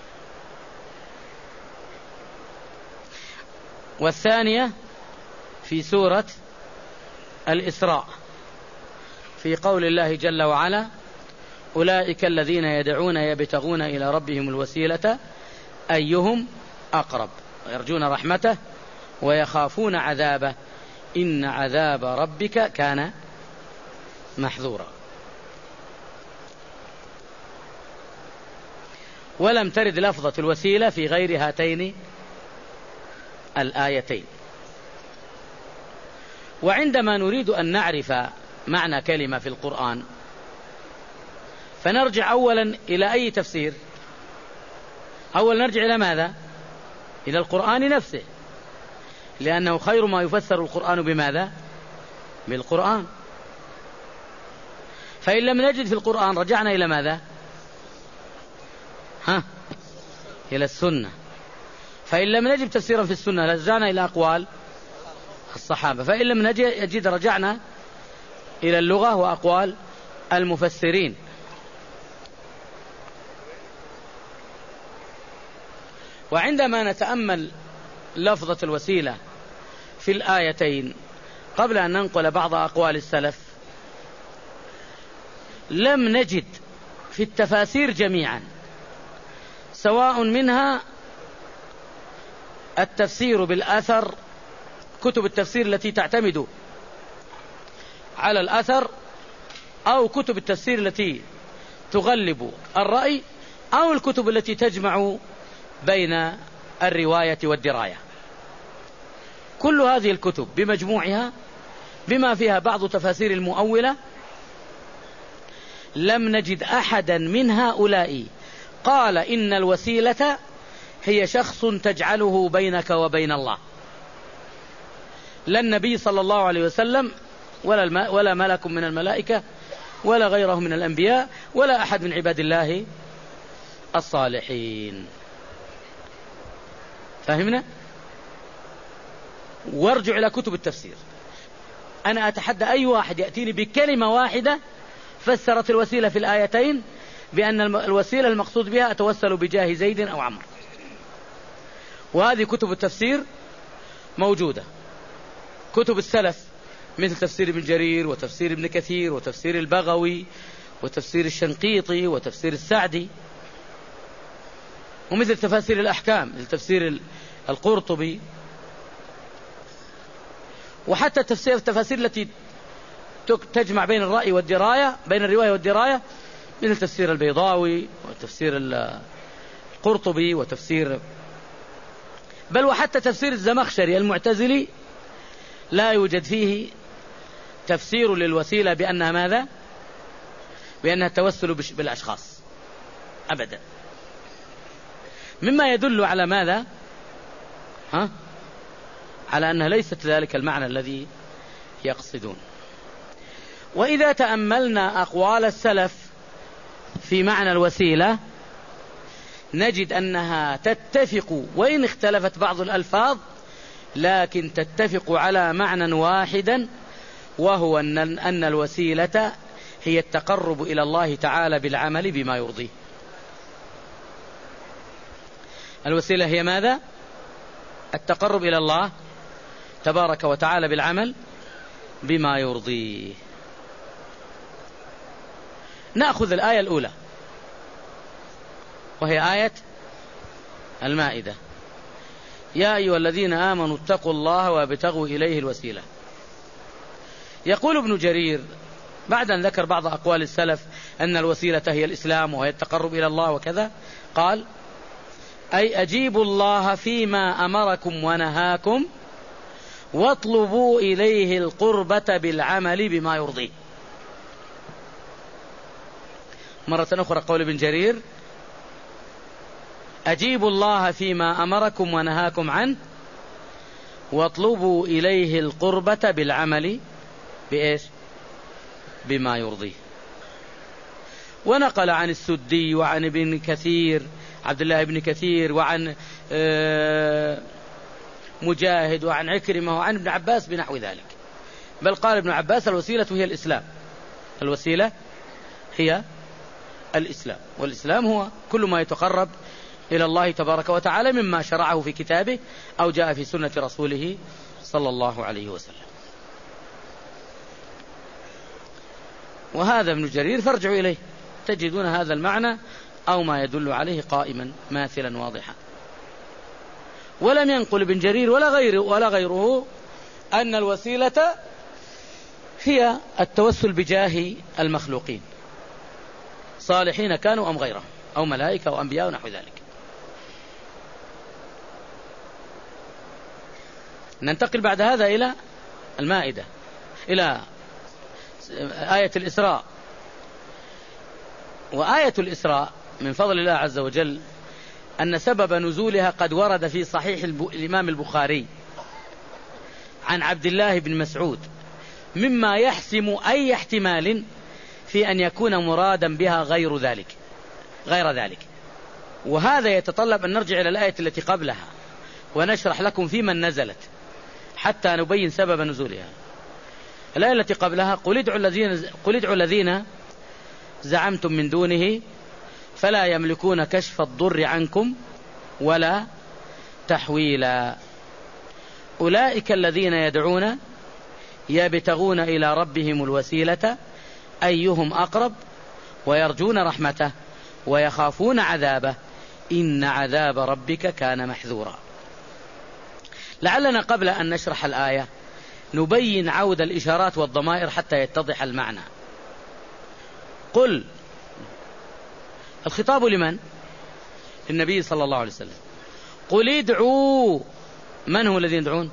والثانية في سورة الإسراء في قول الله جل وعلا: أولئك الذين يدعون يبتغون إلى ربهم الوسيلة أيهم أقرب ويرجون رحمته ويخافون عذابه إن عذاب ربك كان محذورا. ولم ترد لفظة الوسيلة في غير هاتين الآيتين. وعندما نريد أن نعرف معنى كلمة في القرآن فنرجع أولا إلى أي تفسير؟ أولا نرجع إلى ماذا؟ إلى القرآن نفسه، لأنه خير ما يفسر القرآن بماذا؟ بالقرآن. فإن لم نجد في القرآن رجعنا إلى ماذا؟ إلى السنة. فإن لم نجد تفسيرا في السنة رجعنا إلى أقوال الصحابة. فإن لم نجد رجعنا إلى اللغة وأقوال المفسرين. وعندما نتأمل لفظة الوسيلة في الآيتين قبل أن ننقل بعض أقوال السلف لم نجد في التفاسير جميعا، سواء منها التفسير بالأثر، كتب التفسير التي تعتمد على الأثر، أو كتب التفسير التي تغلب الرأي، أو الكتب التي تجمع بين الرواية والدراية. كل هذه الكتب بمجموعها بما فيها بعض تفاسير المؤولة لم نجد أحدا من هؤلاء قال إن الوسيلة هي شخص تجعله بينك وبين الله، لا النبي صلى الله عليه وسلم ولا ملك من الملائكة ولا غيره من الأنبياء ولا أحد من عباد الله الصالحين. فهمنا؟ وارجع إلى كتب التفسير. أنا أتحدى أي واحد يأتيني بكلمة واحدة فسرت الوسيلة في الآيتين بأن الوسيلة المقصود بها أتوسل بجاه زيد أو عمرو. وهذه كتب التفسير موجودة. كتب السلف مثل تفسير ابن جرير وتفسير ابن كثير وتفسير البغوي وتفسير الشنقيطي وتفسير السعدي، ومثل تفاسير الأحكام مثل تفسير القرطبي، وحتى التفاسير التي تجمع بين الرأي والدراية، بين الرواية والدراية، مثل تفسير البيضاوي وتفسير القرطبي وتفسير، بل وحتى تفسير الزمخشري المعتزلي لا يوجد فيه تفسير للوسيلة بأنها ماذا؟ بأنها التوسل بالأشخاص أبدا، مما يدل على ماذا؟ على أنها ليست ذلك المعنى الذي يقصدون. وإذا تأملنا أقوال السلف في معنى الوسيلة نجد أنها تتفق، وإن اختلفت بعض الألفاظ لكن تتفق على معنى واحدا، وهو أن الوسيلة هي التقرب إلى الله تعالى بالعمل بما يرضيه. الوسيلة هي ماذا؟ التقرب إلى الله تبارك وتعالى بالعمل بما يرضيه. نأخذ الآية الأولى وهي آية المائدة: يا أيها الذين آمنوا اتقوا الله وابتغوا إليه الوسيلة. يقول ابن جرير بعد أن ذكر بعض أقوال السلف أن الوسيلة هي الإسلام وهي التقرب إلى الله وكذا، قال: أي أجيبوا الله فيما أمركم ونهاكم واطلبوا إليه القربة بالعمل بما يرضيه. مرة أخرى قول ابن جرير: أجيبوا الله فيما أمركم ونهاكم عنه واطلبوا إليه القربة بالعمل بإيش؟ بما يرضيه. ونقل عن السدي وعن ابن كثير عبد الله بن كثير وعن مجاهد وعن عكرمة وعن ابن عباس بنحو ذلك، بل قال ابن عباس: الوسيلة هي الإسلام. الوسيلة هي الإسلام، والإسلام هو كل ما يتقرب إلى الله تبارك وتعالى مما شرعه في كتابه أو جاء في سنة رسوله صلى الله عليه وسلم. وهذا ابن جرير فارجعوا إليه تجدون هذا المعنى أو ما يدل عليه قائما ماثلا واضحا. ولم ينقل ابن جرير ولا غيره أن الوسيلة هي التوسل بجاه المخلوقين، صالحين كانوا أم غيرهم أو ملائكة أو أنبياء ونحو ذلك. ننتقل بعد هذا إلى المائدة، إلى آية الإسراء. وآية الإسراء من فضل الله عز وجل أن سبب نزولها قد ورد في صحيح الإمام البخاري عن عبد الله بن مسعود، مما يحسم أي احتمال في أن يكون مرادا بها غير ذلك. وهذا يتطلب أن نرجع إلى الآية التي قبلها ونشرح لكم في من نزلت حتى نبين سبب نزولها. الآية التي قبلها: قل ادعوا الذين زعمتم من دونه فلا يملكون كشف الضر عنكم ولا تحويلا أولئك الذين يدعون يبتغون إلى ربهم الوسيلة أيهم أقرب ويرجون رحمته ويخافون عذابه إن عذاب ربك كان محذورا. لعلنا قبل أن نشرح الآية نبين عود الإشارات والضمائر حتى يتضح المعنى. قل، الخطاب لمن؟ النبي صلى الله عليه وسلم. قل ادعوا، من هو الذين يدعون؟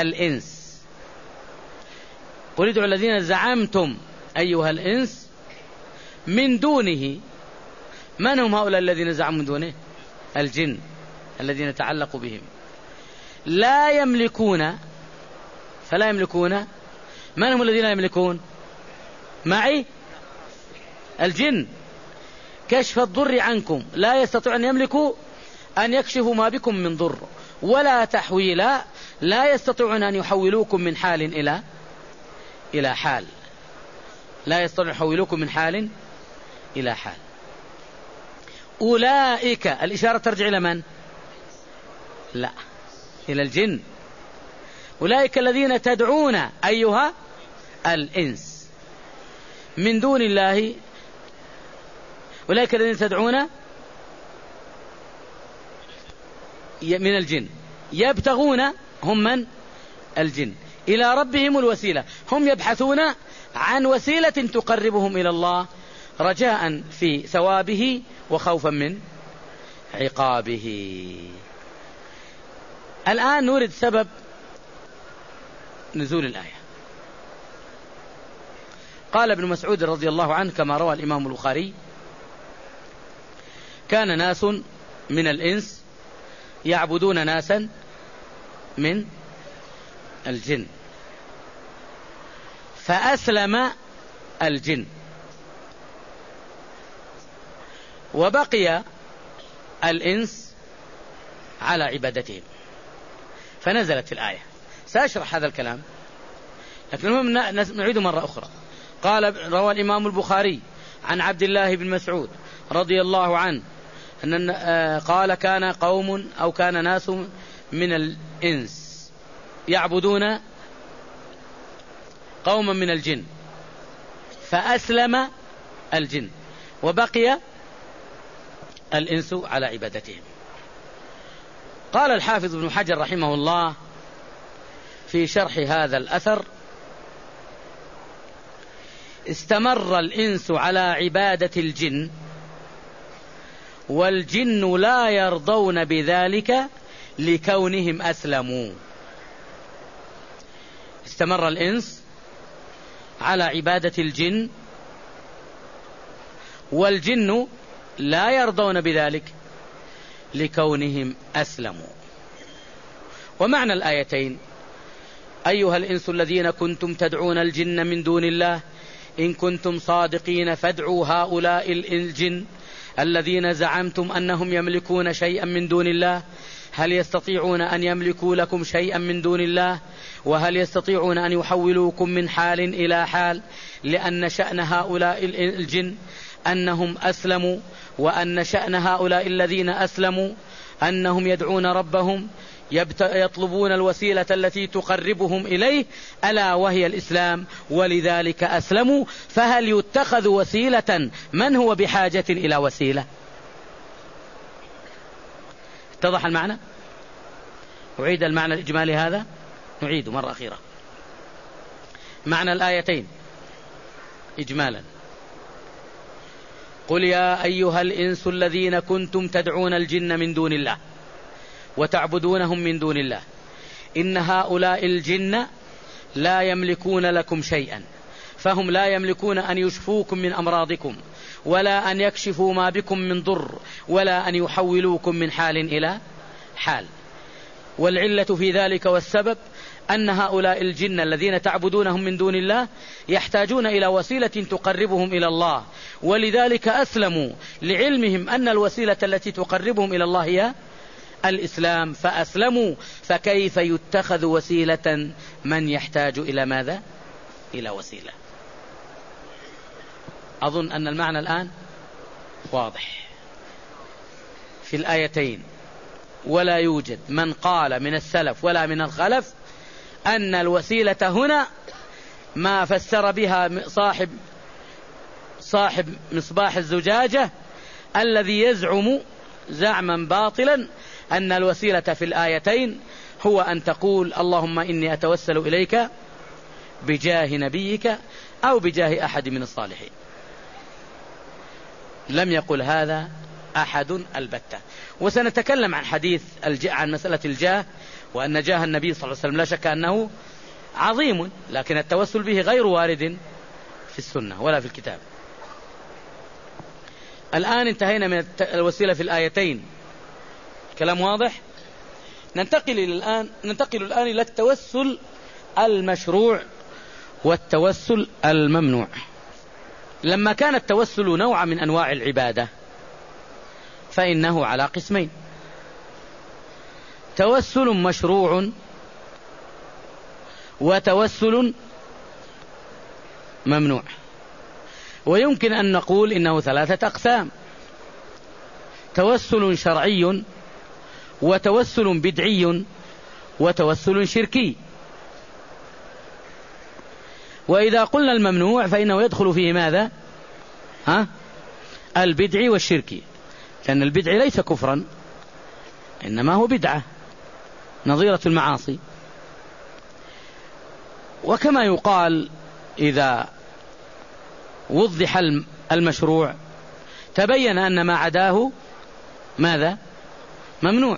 الإنس. قل ادعوا الذين زعمتم أيها الإنس من دونه. من هم هؤلاء الذين زعموا من دونه؟ الجن الذين تعلقوا بهم. لا يملكون، فلا يملكون. من هم الذين لا يملكون معي؟ الجن. كشف الضر عنكم، لا يستطيع أن يملكوا أن يكشفوا ما بكم من ضر، ولا تحويلا، لا يستطيعون أن يحولوكم من حال إلى حال. لا يستطيعون أن يحولوكم من حال إلى حال. أولئك، الإشارة ترجع إلى من؟ لا، إلى الجن. أولئك الذين تدعون أيها الإنس من دون الله، أولئك الذين تدعون من الجن يبتغون، هم من؟ الجن، إلى ربهم الوسيلة. هم يبحثون عن وسيلة تقربهم إلى الله رجاء في ثوابه وخوفا من عقابه. الآن نريد سبب نزول الآية. قال ابن مسعود رضي الله عنه كما روى الإمام البخاري: كان ناس من الإنس يعبدون ناسا من الجن، فأسلم الجن وبقي الإنس على عبادتهم، فنزلت الآية. سأشرح هذا الكلام، لكن المهم نعيده مرة أخرى. قال روى الإمام البخاري عن عبد الله بن مسعود رضي الله عنه أن قال: كان قوم أو كان ناس من الإنس يعبدون قوما من الجن، فأسلم الجن وبقي الإنس على عبادتهم. قال الحافظ ابن حجر رحمه الله في شرح هذا الأثر: استمر الإنس على عبادة الجن، والجن لا يرضون بذلك لكونهم أسلموا. استمر الإنس على عبادة الجن، والجن لا يرضون بذلك لكونهم أسلموا. ومعنى الآيتين: أيها الإنس الذين كنتم تدعون الجن من دون الله، إن كنتم صادقين فادعوا هؤلاء الجن الذين زعمتم أنهم يملكون شيئا من دون الله. هل يستطيعون أن يملكوا لكم شيئا من دون الله؟ وهل يستطيعون أن يحولوكم من حال إلى حال؟ لأن شأن هؤلاء الجن أنهم أسلموا، وأن شأن هؤلاء الذين أسلموا أنهم يدعون ربهم، يطلبون الوسيلة التي تقربهم إليه، ألا وهي الإسلام، ولذلك أسلموا. فهل يتخذ وسيلة من هو بحاجة إلى وسيلة؟ اتضح المعنى؟ أعيد المعنى الإجمالي هذا، نعيده مرة أخيرة. معنى الآيتين إجمالا: قل يا أيها الإنس الذين كنتم تدعون الجن من دون الله وتعبدونهم من دون الله، إن هؤلاء الجن لا يملكون لكم شيئا، فهم لا يملكون أن يشفوكم من أمراضكم، ولا أن يكشفوا ما بكم من ضر، ولا أن يحولوكم من حال إلى حال. والعلة في ذلك والسبب أن هؤلاء الجن الذين تعبدونهم من دون الله يحتاجون إلى وسيلة تقربهم إلى الله، ولذلك أسلموا لعلمهم أن الوسيلة التي تقربهم إلى الله هي الإسلام، فأسلموا. فكيف يتخذ وسيلة من يحتاج إلى ماذا؟ إلى وسيلة. أظن أن المعنى الآن واضح في الآيتين. ولا يوجد من قال من السلف ولا من الخلف أن الوسيلة هنا ما فسر بها صاحب مصباح الزجاجة الذي يزعم زعما باطلا أن الوسيلة في الآيتين هو أن تقول: اللهم إني أتوسل إليك بجاه نبيك أو بجاه أحد من الصالحين. لم يقل هذا أحد البتة. وسنتكلم عن حديث عن مسألة الجاه، وأن جاه النبي صلى الله عليه وسلم لا شك أنه عظيم، لكن التوسل به غير وارد في السنة ولا في الكتاب. الآن انتهينا من الوسيلة في الآيتين، كلام واضح. ننتقل الآن إلى التوسل المشروع والتوسل الممنوع. لما كان التوسل نوع من أنواع العبادة فإنه على قسمين: توسل مشروع وتوسل ممنوع. ويمكن أن نقول إنه 3 أقسام: توسل شرعي، وتوسل بدعي، وتوسل شركي. وإذا قلنا الممنوع فإنه يدخل فيه ماذا؟ البدعي والشركي، لأن البدعي ليس كفرا، إنما هو بدعة نظيرة المعاصي. وكما يقال إذا وضح المشروع تبين أن ما عداه ماذا؟ ممنوع.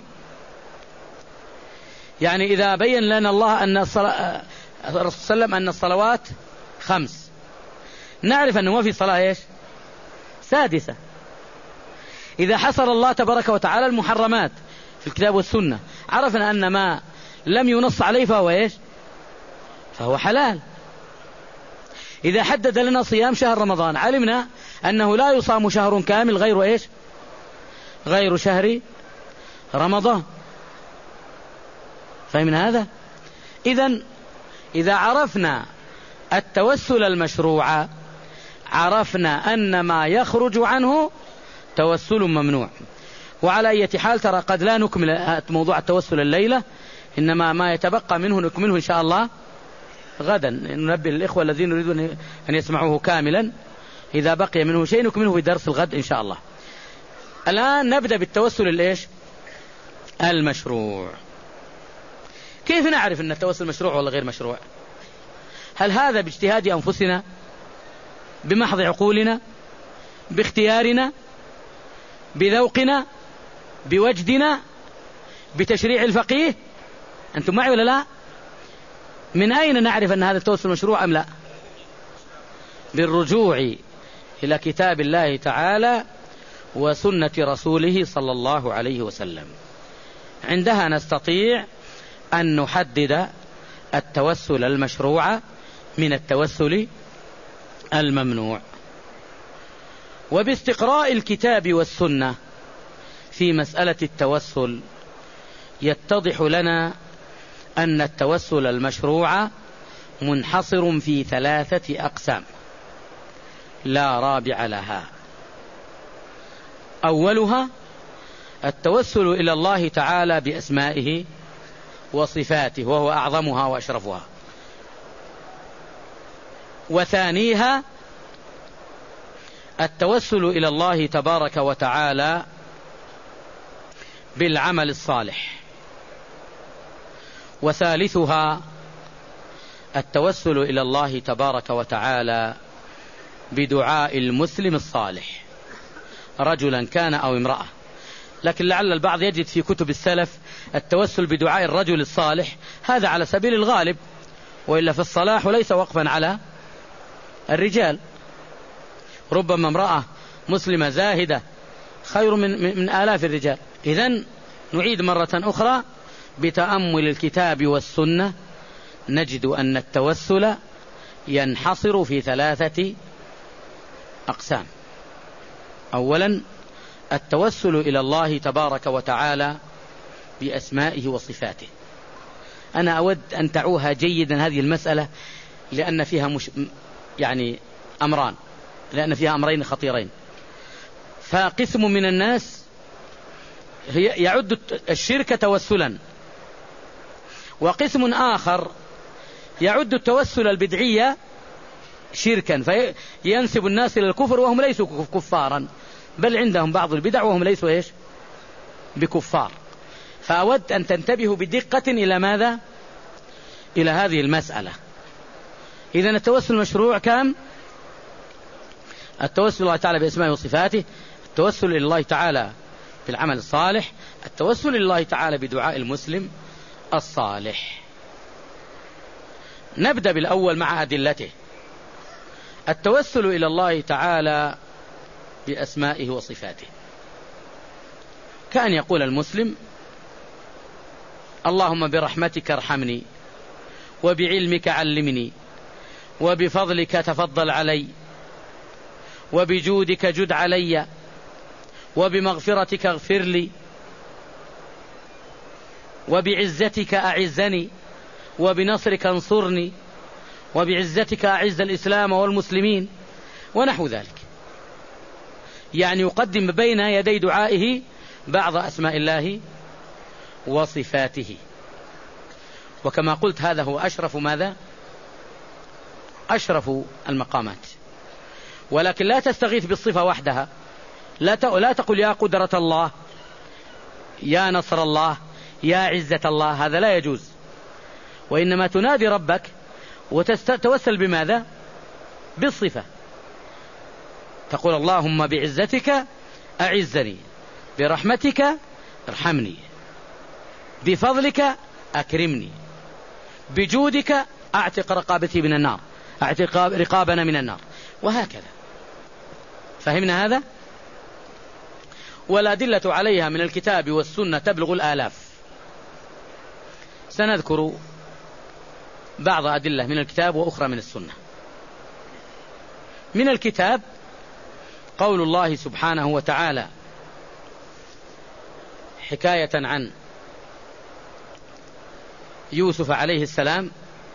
يعني إذا بين لنا الله أن الرسول صلى الله عليه وسلم أن الصلوات 5، نعرف أنه ما في صلاة إيش؟ سادسة. إذا حصر الله تبارك وتعالى المحرمات في الكتاب والسنة عرفنا أن ما لم ينص عليه فهو إيش؟ فهو حلال. إذا حدد لنا صيام شهر رمضان علمنا أنه لا يصام شهر كامل غير إيش؟ غير شهر رمضان. فهمنا هذا؟ إذا عرفنا التوسل المشروع عرفنا أن ما يخرج عنه توسل ممنوع. وعلى أي حال ترى قد لا نكمل موضوع التوسل الليلة، إنما ما يتبقى منه نكمله إن شاء الله غدا. ننبه الإخوة الذين يريدون أن يسمعوه كاملا، إذا بقي منه شيء نكمله في درس الغد إن شاء الله. الآن نبدأ بالتوسل الإيش؟ المشروع. كيف نعرف أن التوسل مشروع ولا غير مشروع؟ هل هذا باجتهاد أنفسنا، بمحض عقولنا، باختيارنا، بذوقنا، بوجدنا، بتشريع الفقيه؟ أنتم معي ولا لا؟ من أين نعرف أن هذا التوسل مشروع أم لا؟ بالرجوع إلى كتاب الله تعالى وسنة رسوله صلى الله عليه وسلم. عندها نستطيع أن نحدد التوسل المشروع من التوسل الممنوع. وباستقراء الكتاب والسنة في مسألة التوسل يتضح لنا أن التوسل المشروع منحصر في 3 أقسام لا رابع لها. أولها التوسل إلى الله تعالى بأسمائه وصفاته، وهو أعظمها وأشرفها. وثانيها التوسل إلى الله تبارك وتعالى بالعمل الصالح. وثالثها التوسل إلى الله تبارك وتعالى بدعاء المسلم الصالح، رجلا كان أو امرأة. لكن لعل البعض يجد في كتب السلف التوسل بدعاء الرجل الصالح، هذا على سبيل الغالب، وإلا في الصلاح وليس وقفا على الرجال. ربما امرأة مسلمة زاهدة خير من آلاف الرجال. إذن نعيد مرة أخرى: بتأمل الكتاب والسنة نجد أن التوسل ينحصر في 3 أقسام. أولا التوسل إلى الله تبارك وتعالى بأسمائه وصفاته. أنا أود أن تعوها جيدا هذه المسألة، لأن فيها لأن فيها أمرين خطيرين. فقسم من الناس يعد الشرك توسلا، وقسم آخر يعد التوسل البدعية شركا، فينسب الناس إلى الكفر وهم ليسوا كفارا، بل عندهم بعض البدع وهم ليسوا إيش؟ بكفار. فأود أن تنتبهوا بدقة إلى ماذا؟ إلى هذه المسألة. إذن التوسل مشروع كم؟ التوسل الله تعالى بأسمائه وصفاته، التوسل إلى الله تعالى بالعمل الصالح، التوسل إلى الله تعالى بدعاء المسلم الصالح. نبدأ بالأول مع أدلته. التوسل إلى الله تعالى بأسمائه وصفاته، كأن يقول المسلم: اللهم برحمتك ارحمني، وبعلمك علمني، وبفضلك تفضل علي، وبجودك جد علي، وبمغفرتك اغفر لي، وبعزتك أعزني، وبنصرك انصرني، وبعزتك أعز الإسلام والمسلمين، ونحو ذلك. يعني يقدم بين يدي دعائه بعض أسماء الله وصفاته. وكما قلت هذا هو أشرف ماذا؟ أشرف المقامات. ولكن لا تستغيث بالصفة وحدها، لا تقل يا قدرة الله، يا نصر الله، يا عزة الله، هذا لا يجوز. وإنما تنادي ربك وتتوسل بماذا؟ بالصفة. تقول: اللهم بعزتك أعزني، برحمتك ارحمني، بفضلك أكرمني، بجودك أعتق رقابتي من النار، أعتق رقابنا من النار، وهكذا. فهمنا هذا؟ والأدلة عليها من الكتاب والسنة تبلغ الآلاف. سنذكر بعض أدلة من الكتاب وأخرى من السنة. من الكتاب قول الله سبحانه وتعالى حكاية عن يوسف عليه السلام: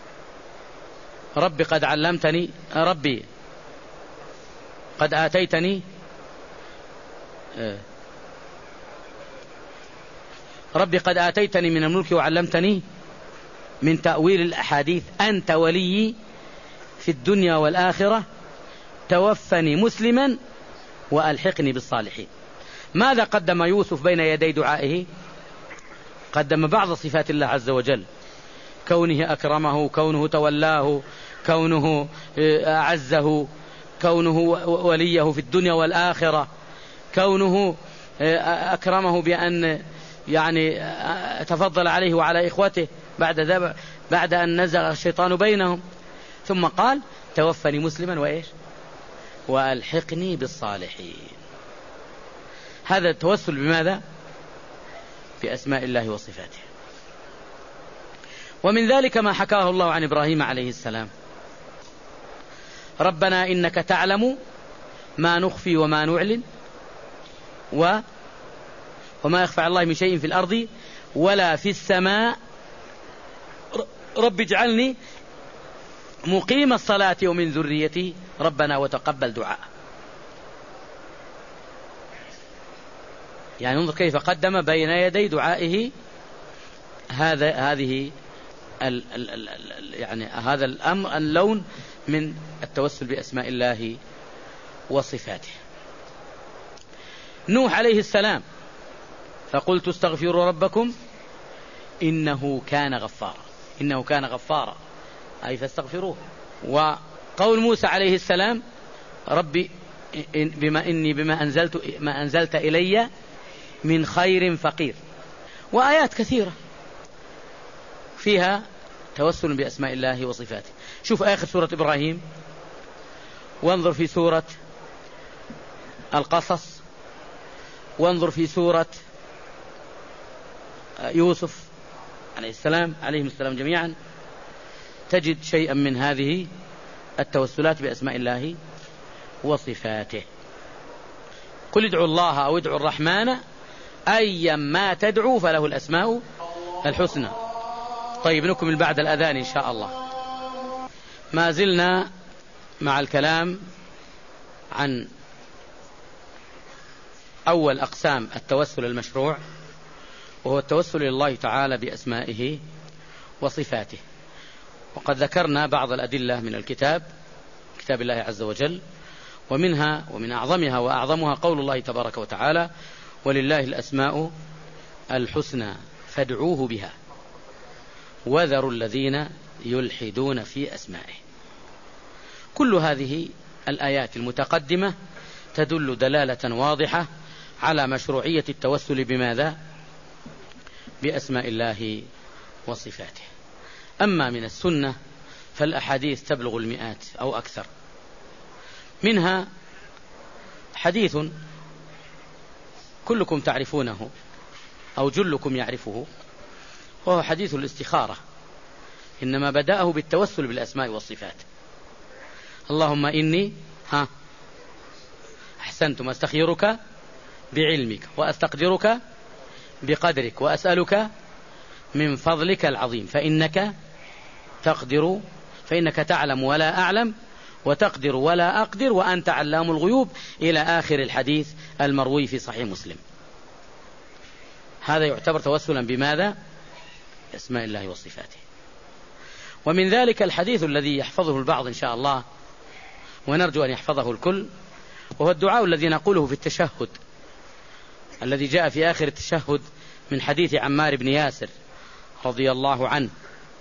ربي قد علمتني، ربي قد آتيتني، ربي قد آتيتني من الملك وعلمتني من تأويل الأحاديث، أنت ولي في الدنيا والآخرة، توفني مسلما وألحقني بالصالحين. ماذا قدم يوسف بين يدي دعائه؟ قدم بعض صفات الله عز وجل: كونه أكرمه، كونه تولاه، كونه أعزه، كونه وليه في الدنيا والآخرة، كونه أكرمه بأن يعني تفضل عليه وعلى إخوته بعد أن نزغ الشيطان بينهم. ثم قال: توفني مسلما وإيش؟ وألحقني بالصالحين. هذا التوسل بماذا؟ بأسماء الله وصفاته. ومن ذلك ما حكاه الله عن إبراهيم عليه السلام: ربنا إنك تعلم ما نخفي وما نعلن وما يخفى على الله من شيء في الأرض ولا في السماء، رب اجعلني مقيم الصلاة ومن ذريتي ربنا وتقبل دعاء. يعني انظر كيف قدم بين يدي دعائه هذا الأمر، اللون من التوسل بأسماء الله وصفاته. نوح عليه السلام: فقلت استغفروا ربكم إنه كان غفارا، إنه كان غفارا، أي فاستغفروه. وقول موسى عليه السلام: ربي بما أنزلت إلي من خير فقير. وآيات كثيرة فيها توسل بأسماء الله وصفاته. شوف آخر سورة إبراهيم، وانظر في سورة القصص، وانظر في سورة يوسف عليه السلام، عليهم السلام جميعا، تجد شيئا من هذه التوسلات بأسماء الله وصفاته. قل ادعوا الله أو ادعوا الرحمن أيا ما تدعوا فله الأسماء الحسنى. طيب، نكمل بعد الأذان إن شاء الله. ما زلنا مع الكلام عن أول أقسام التوسل المشروع، وهو التوسل إلى الله تعالى بأسمائه وصفاته. وقد ذكرنا بعض الأدلة من كتاب الله عز وجل، ومنها ومن أعظمها وأعظمها قول الله تبارك وتعالى: ولله الأسماء الحسنى فادعوه بها وذروا الذين يلحدون في أسمائه. كل هذه الآيات المتقدمة تدل دلالة واضحة على مشروعية التوسل بماذا؟ بأسماء الله وصفاته. أما من السنة فالأحاديث تبلغ المئات أو أكثر. منها حديث كلكم تعرفونه أو جلكم يعرفه، وهو حديث الاستخارة، إنما بدأه بالتوسل بالأسماء والصفات. اللهم إني أحسنتم أستخيرك بعلمك وأستقدرك بقدرك وأسألك من فضلك العظيم فإنك تقدر، فإنك تعلم ولا أعلم وتقدر ولا أقدر وأنت علام الغيوب، إلى آخر الحديث المروي في صحيح مسلم. هذا يعتبر توسلا بماذا؟ بأسماء الله وصفاته. ومن ذلك الحديث الذي يحفظه البعض إن شاء الله ونرجو أن يحفظه الكل، وهو الدعاء الذي نقوله في التشهد، الذي جاء في آخر التشهد من حديث عمار بن ياسر رضي الله عنه،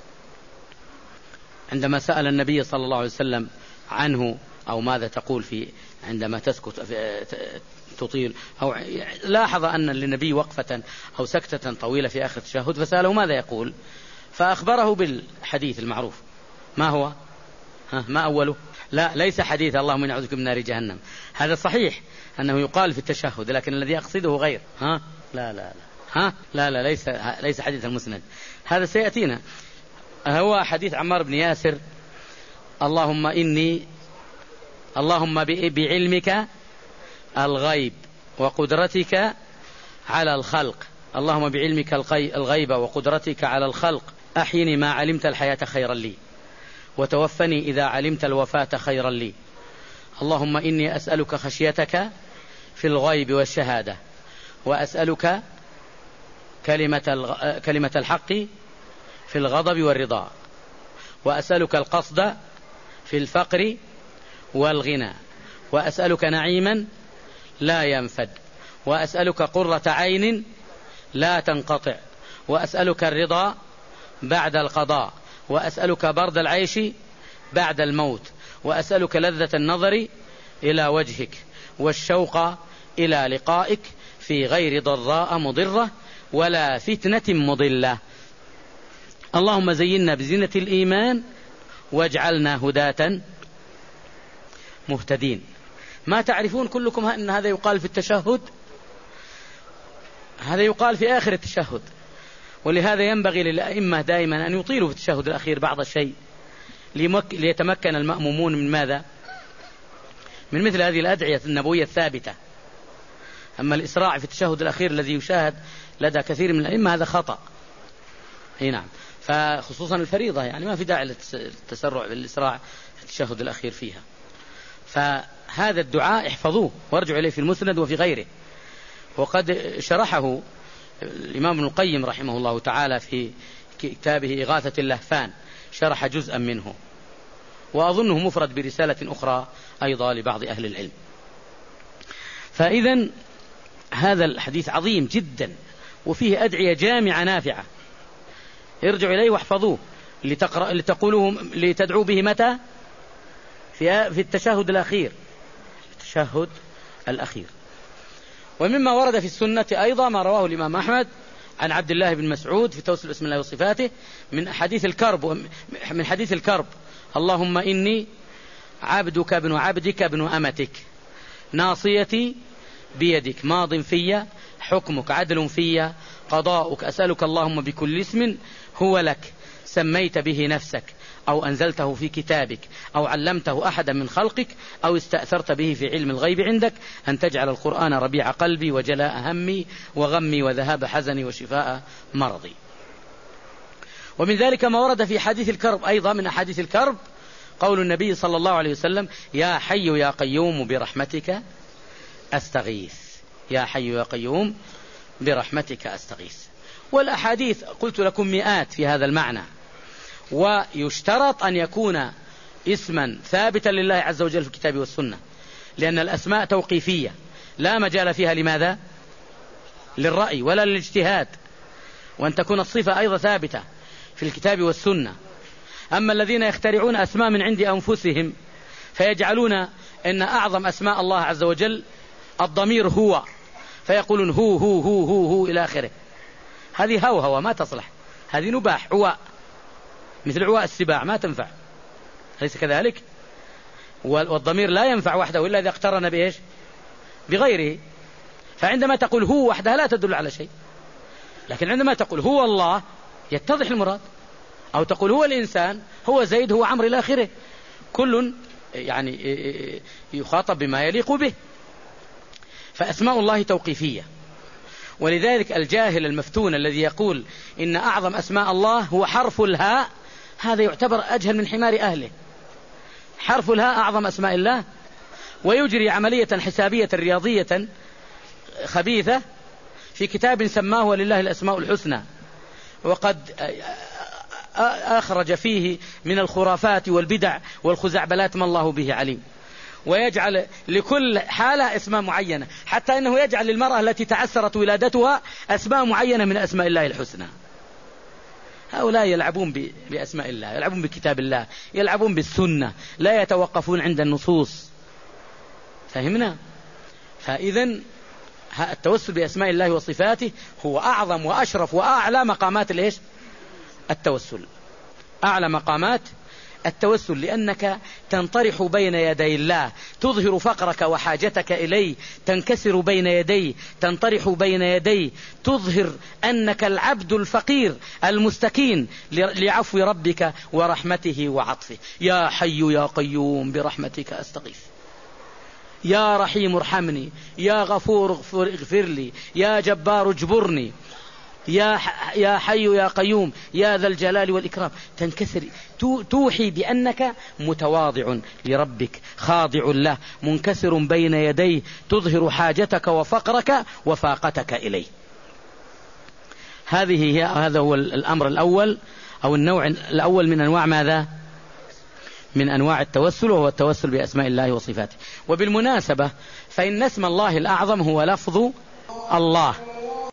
عندما سأل النبي صلى الله عليه وسلم عنه، أو ماذا تقول في عندما تسكت تطيل، أو لاحظ أن للنبي وقفة أو سكتة طويلة في آخر التشهد، فسأله ماذا يقول، فأخبره بالحديث المعروف. ما هو؟ ما أوله؟ لا، ليس حديث اللهم إني أعوذ بك من نار جهنم، هذا صحيح أنه يقال في التشهد، لكن الذي أقصده غير. لا لا لا لا لا، ليس حديث المسند، هذا سيأتينا. هو حديث عمار بن ياسر: اللهم بعلمك الغيب وقدرتك على الخلق، اللهم بعلمك الغيب وقدرتك على الخلق أحيني ما علمت الحياة خيرا لي، وتوفني إذا علمت الوفاة خيرا لي، اللهم إني أسألك خشيتك في الغيب والشهادة، وأسألك كلمة الحق في الغضب والرضا، وأسألك القصد في الفقر والغنى، وأسألك نعيما لا ينفد، وأسألك قرة عين لا تنقطع، وأسألك الرضا بعد القضاء، وأسألك برد العيش بعد الموت، وأسألك لذة النظر إلى وجهك والشوق إلى لقائك في غير ضراء مضرة ولا فتنة مضلة، اللهم زينا بزينة الإيمان واجعلنا هداة مهتدين. ما تعرفون كلكم أن هذا يقال في التشهد؟ هذا يقال في آخر التشهد، ولهذا ينبغي للأئمة دائما أن يطيلوا في التشهد الأخير بعض الشيء ليتمكن المأمومون من ماذا؟ من مثل هذه الأدعية النبوية الثابتة. أما الإسراع في التشهد الأخير الذي يشاهد لدى كثير من الأئمة هذا خطأ. نعم، فخصوصا الفريضة يعني ما في داعي للتسرع بالإسراع في التشهد الأخير فيها. فهذا الدعاء احفظوه وارجعوا إليه في المسند وفي غيره، وقد شرحه الإمام ابن القيم رحمه الله تعالى في كتابه إغاثة اللهفان، شرح جزءا منه، وأظنه مفرد برسالة أخرى أيضا لبعض أهل العلم. فإذا هذا الحديث عظيم جدا وفيه أدعية جامعة نافعة، ارجعوا إليه واحفظوه لتدعوا به متى؟ في التشهد الأخير، التشهد الأخير. ومما ورد في السنة أيضا ما رواه الإمام أحمد عن عبد الله بن مسعود في توسل باسم الله وصفاته من حديث الكرب، اللهم إني عبدك ابن عبدك ابن أمتك ناصيتي بيدك ماض في حكمك عدل في قضاؤك، أسألك اللهم بكل اسم هو لك سميت به نفسك أو أنزلته في كتابك أو علمته أحدا من خلقك أو استأثرت به في علم الغيب عندك أن تجعل القرآن ربيع قلبي وجلاء همي وغمي وذهاب حزني وشفاء مرضي. ومن ذلك ما ورد في حديث الكرب أيضا، من أحاديث الكرب قول النبي صلى الله عليه وسلم: يا حي يا قيوم برحمتك أستغيث، يا حي يا قيوم برحمتك أستغيث. والأحاديث قلت لكم مئات في هذا المعنى، ويشترط أن يكون اسما ثابتا لله عز وجل في الكتاب والسنة، لأن الأسماء توقيفية لا مجال فيها لماذا؟ للرأي ولا للاجتهاد، وأن تكون الصفة أيضا ثابتة في الكتاب والسنة. أما الذين يخترعون أسماء من عند أنفسهم فيجعلون أن أعظم أسماء الله عز وجل الضمير هو، فيقولون هو هو هو هو, هو إلى آخره، هذه هو ما تصلح، هذه نباح عواء مثل عواء السباع ما تنفع، أليس كذلك؟ والضمير لا ينفع وحده إلا إذا اقترن بإيش؟ بغيره. فعندما تقول هو وحدها لا تدل على شيء، لكن عندما تقول هو الله يتضح المراد. أو تقول هو الإنسان، هو زيد، هو عمرو إلى آخره، كل يعني يخاطب بما يليق به. فأسماء الله توقيفية. ولذلك الجاهل المفتون الذي يقول إن أعظم أسماء الله هو حرف الهاء، هذا يعتبر أجهل من حمار أهله. حرف الهاء أعظم أسماء الله، ويجري عملية حسابية رياضية خبيثة في كتاب سماه ولله الأسماء الحسنى، وقد أخرج فيه من الخرافات والبدع والخزعبلات ما الله به عليم، ويجعل لكل حالة اسماء معينة، حتى أنه يجعل للمرأة التي تعسرت ولادتها أسماء معينة من أسماء الله الحسنى. هؤلاء يلعبون بأسماء الله، يلعبون بكتاب الله، يلعبون بالسنة، لا يتوقفون عند النصوص. فهمنا؟ فإذن التوسل بأسماء الله وصفاته هو أعظم وأشرف وأعلى مقامات التوسل، أعلى مقامات التوسل، لأنك تنطرح بين يدي الله، تظهر فقرك وحاجتك إليه، تنكسر بين يديه، تنطرح بين يديه، تظهر أنك العبد الفقير المستكين لعفو ربك ورحمته وعطفه. يا حي يا قيوم برحمتك أستغيث، يا رحيم ارحمني، يا غفور اغفر لي، يا جبار اجبرني، يا حي يا قيوم يا ذا الجلال والإكرام. تنكسر، توحي بأنك متواضع لربك، خاضع له، منكسر بين يديه، تظهر حاجتك وفقرك وفاقتك إليه. هذا هو الأمر الأول، أو النوع الأول من أنواع ماذا؟ من أنواع التوسل، وهو التوسل بأسماء الله وصفاته. وبالمناسبة فإن اسم الله الأعظم هو لفظ الله،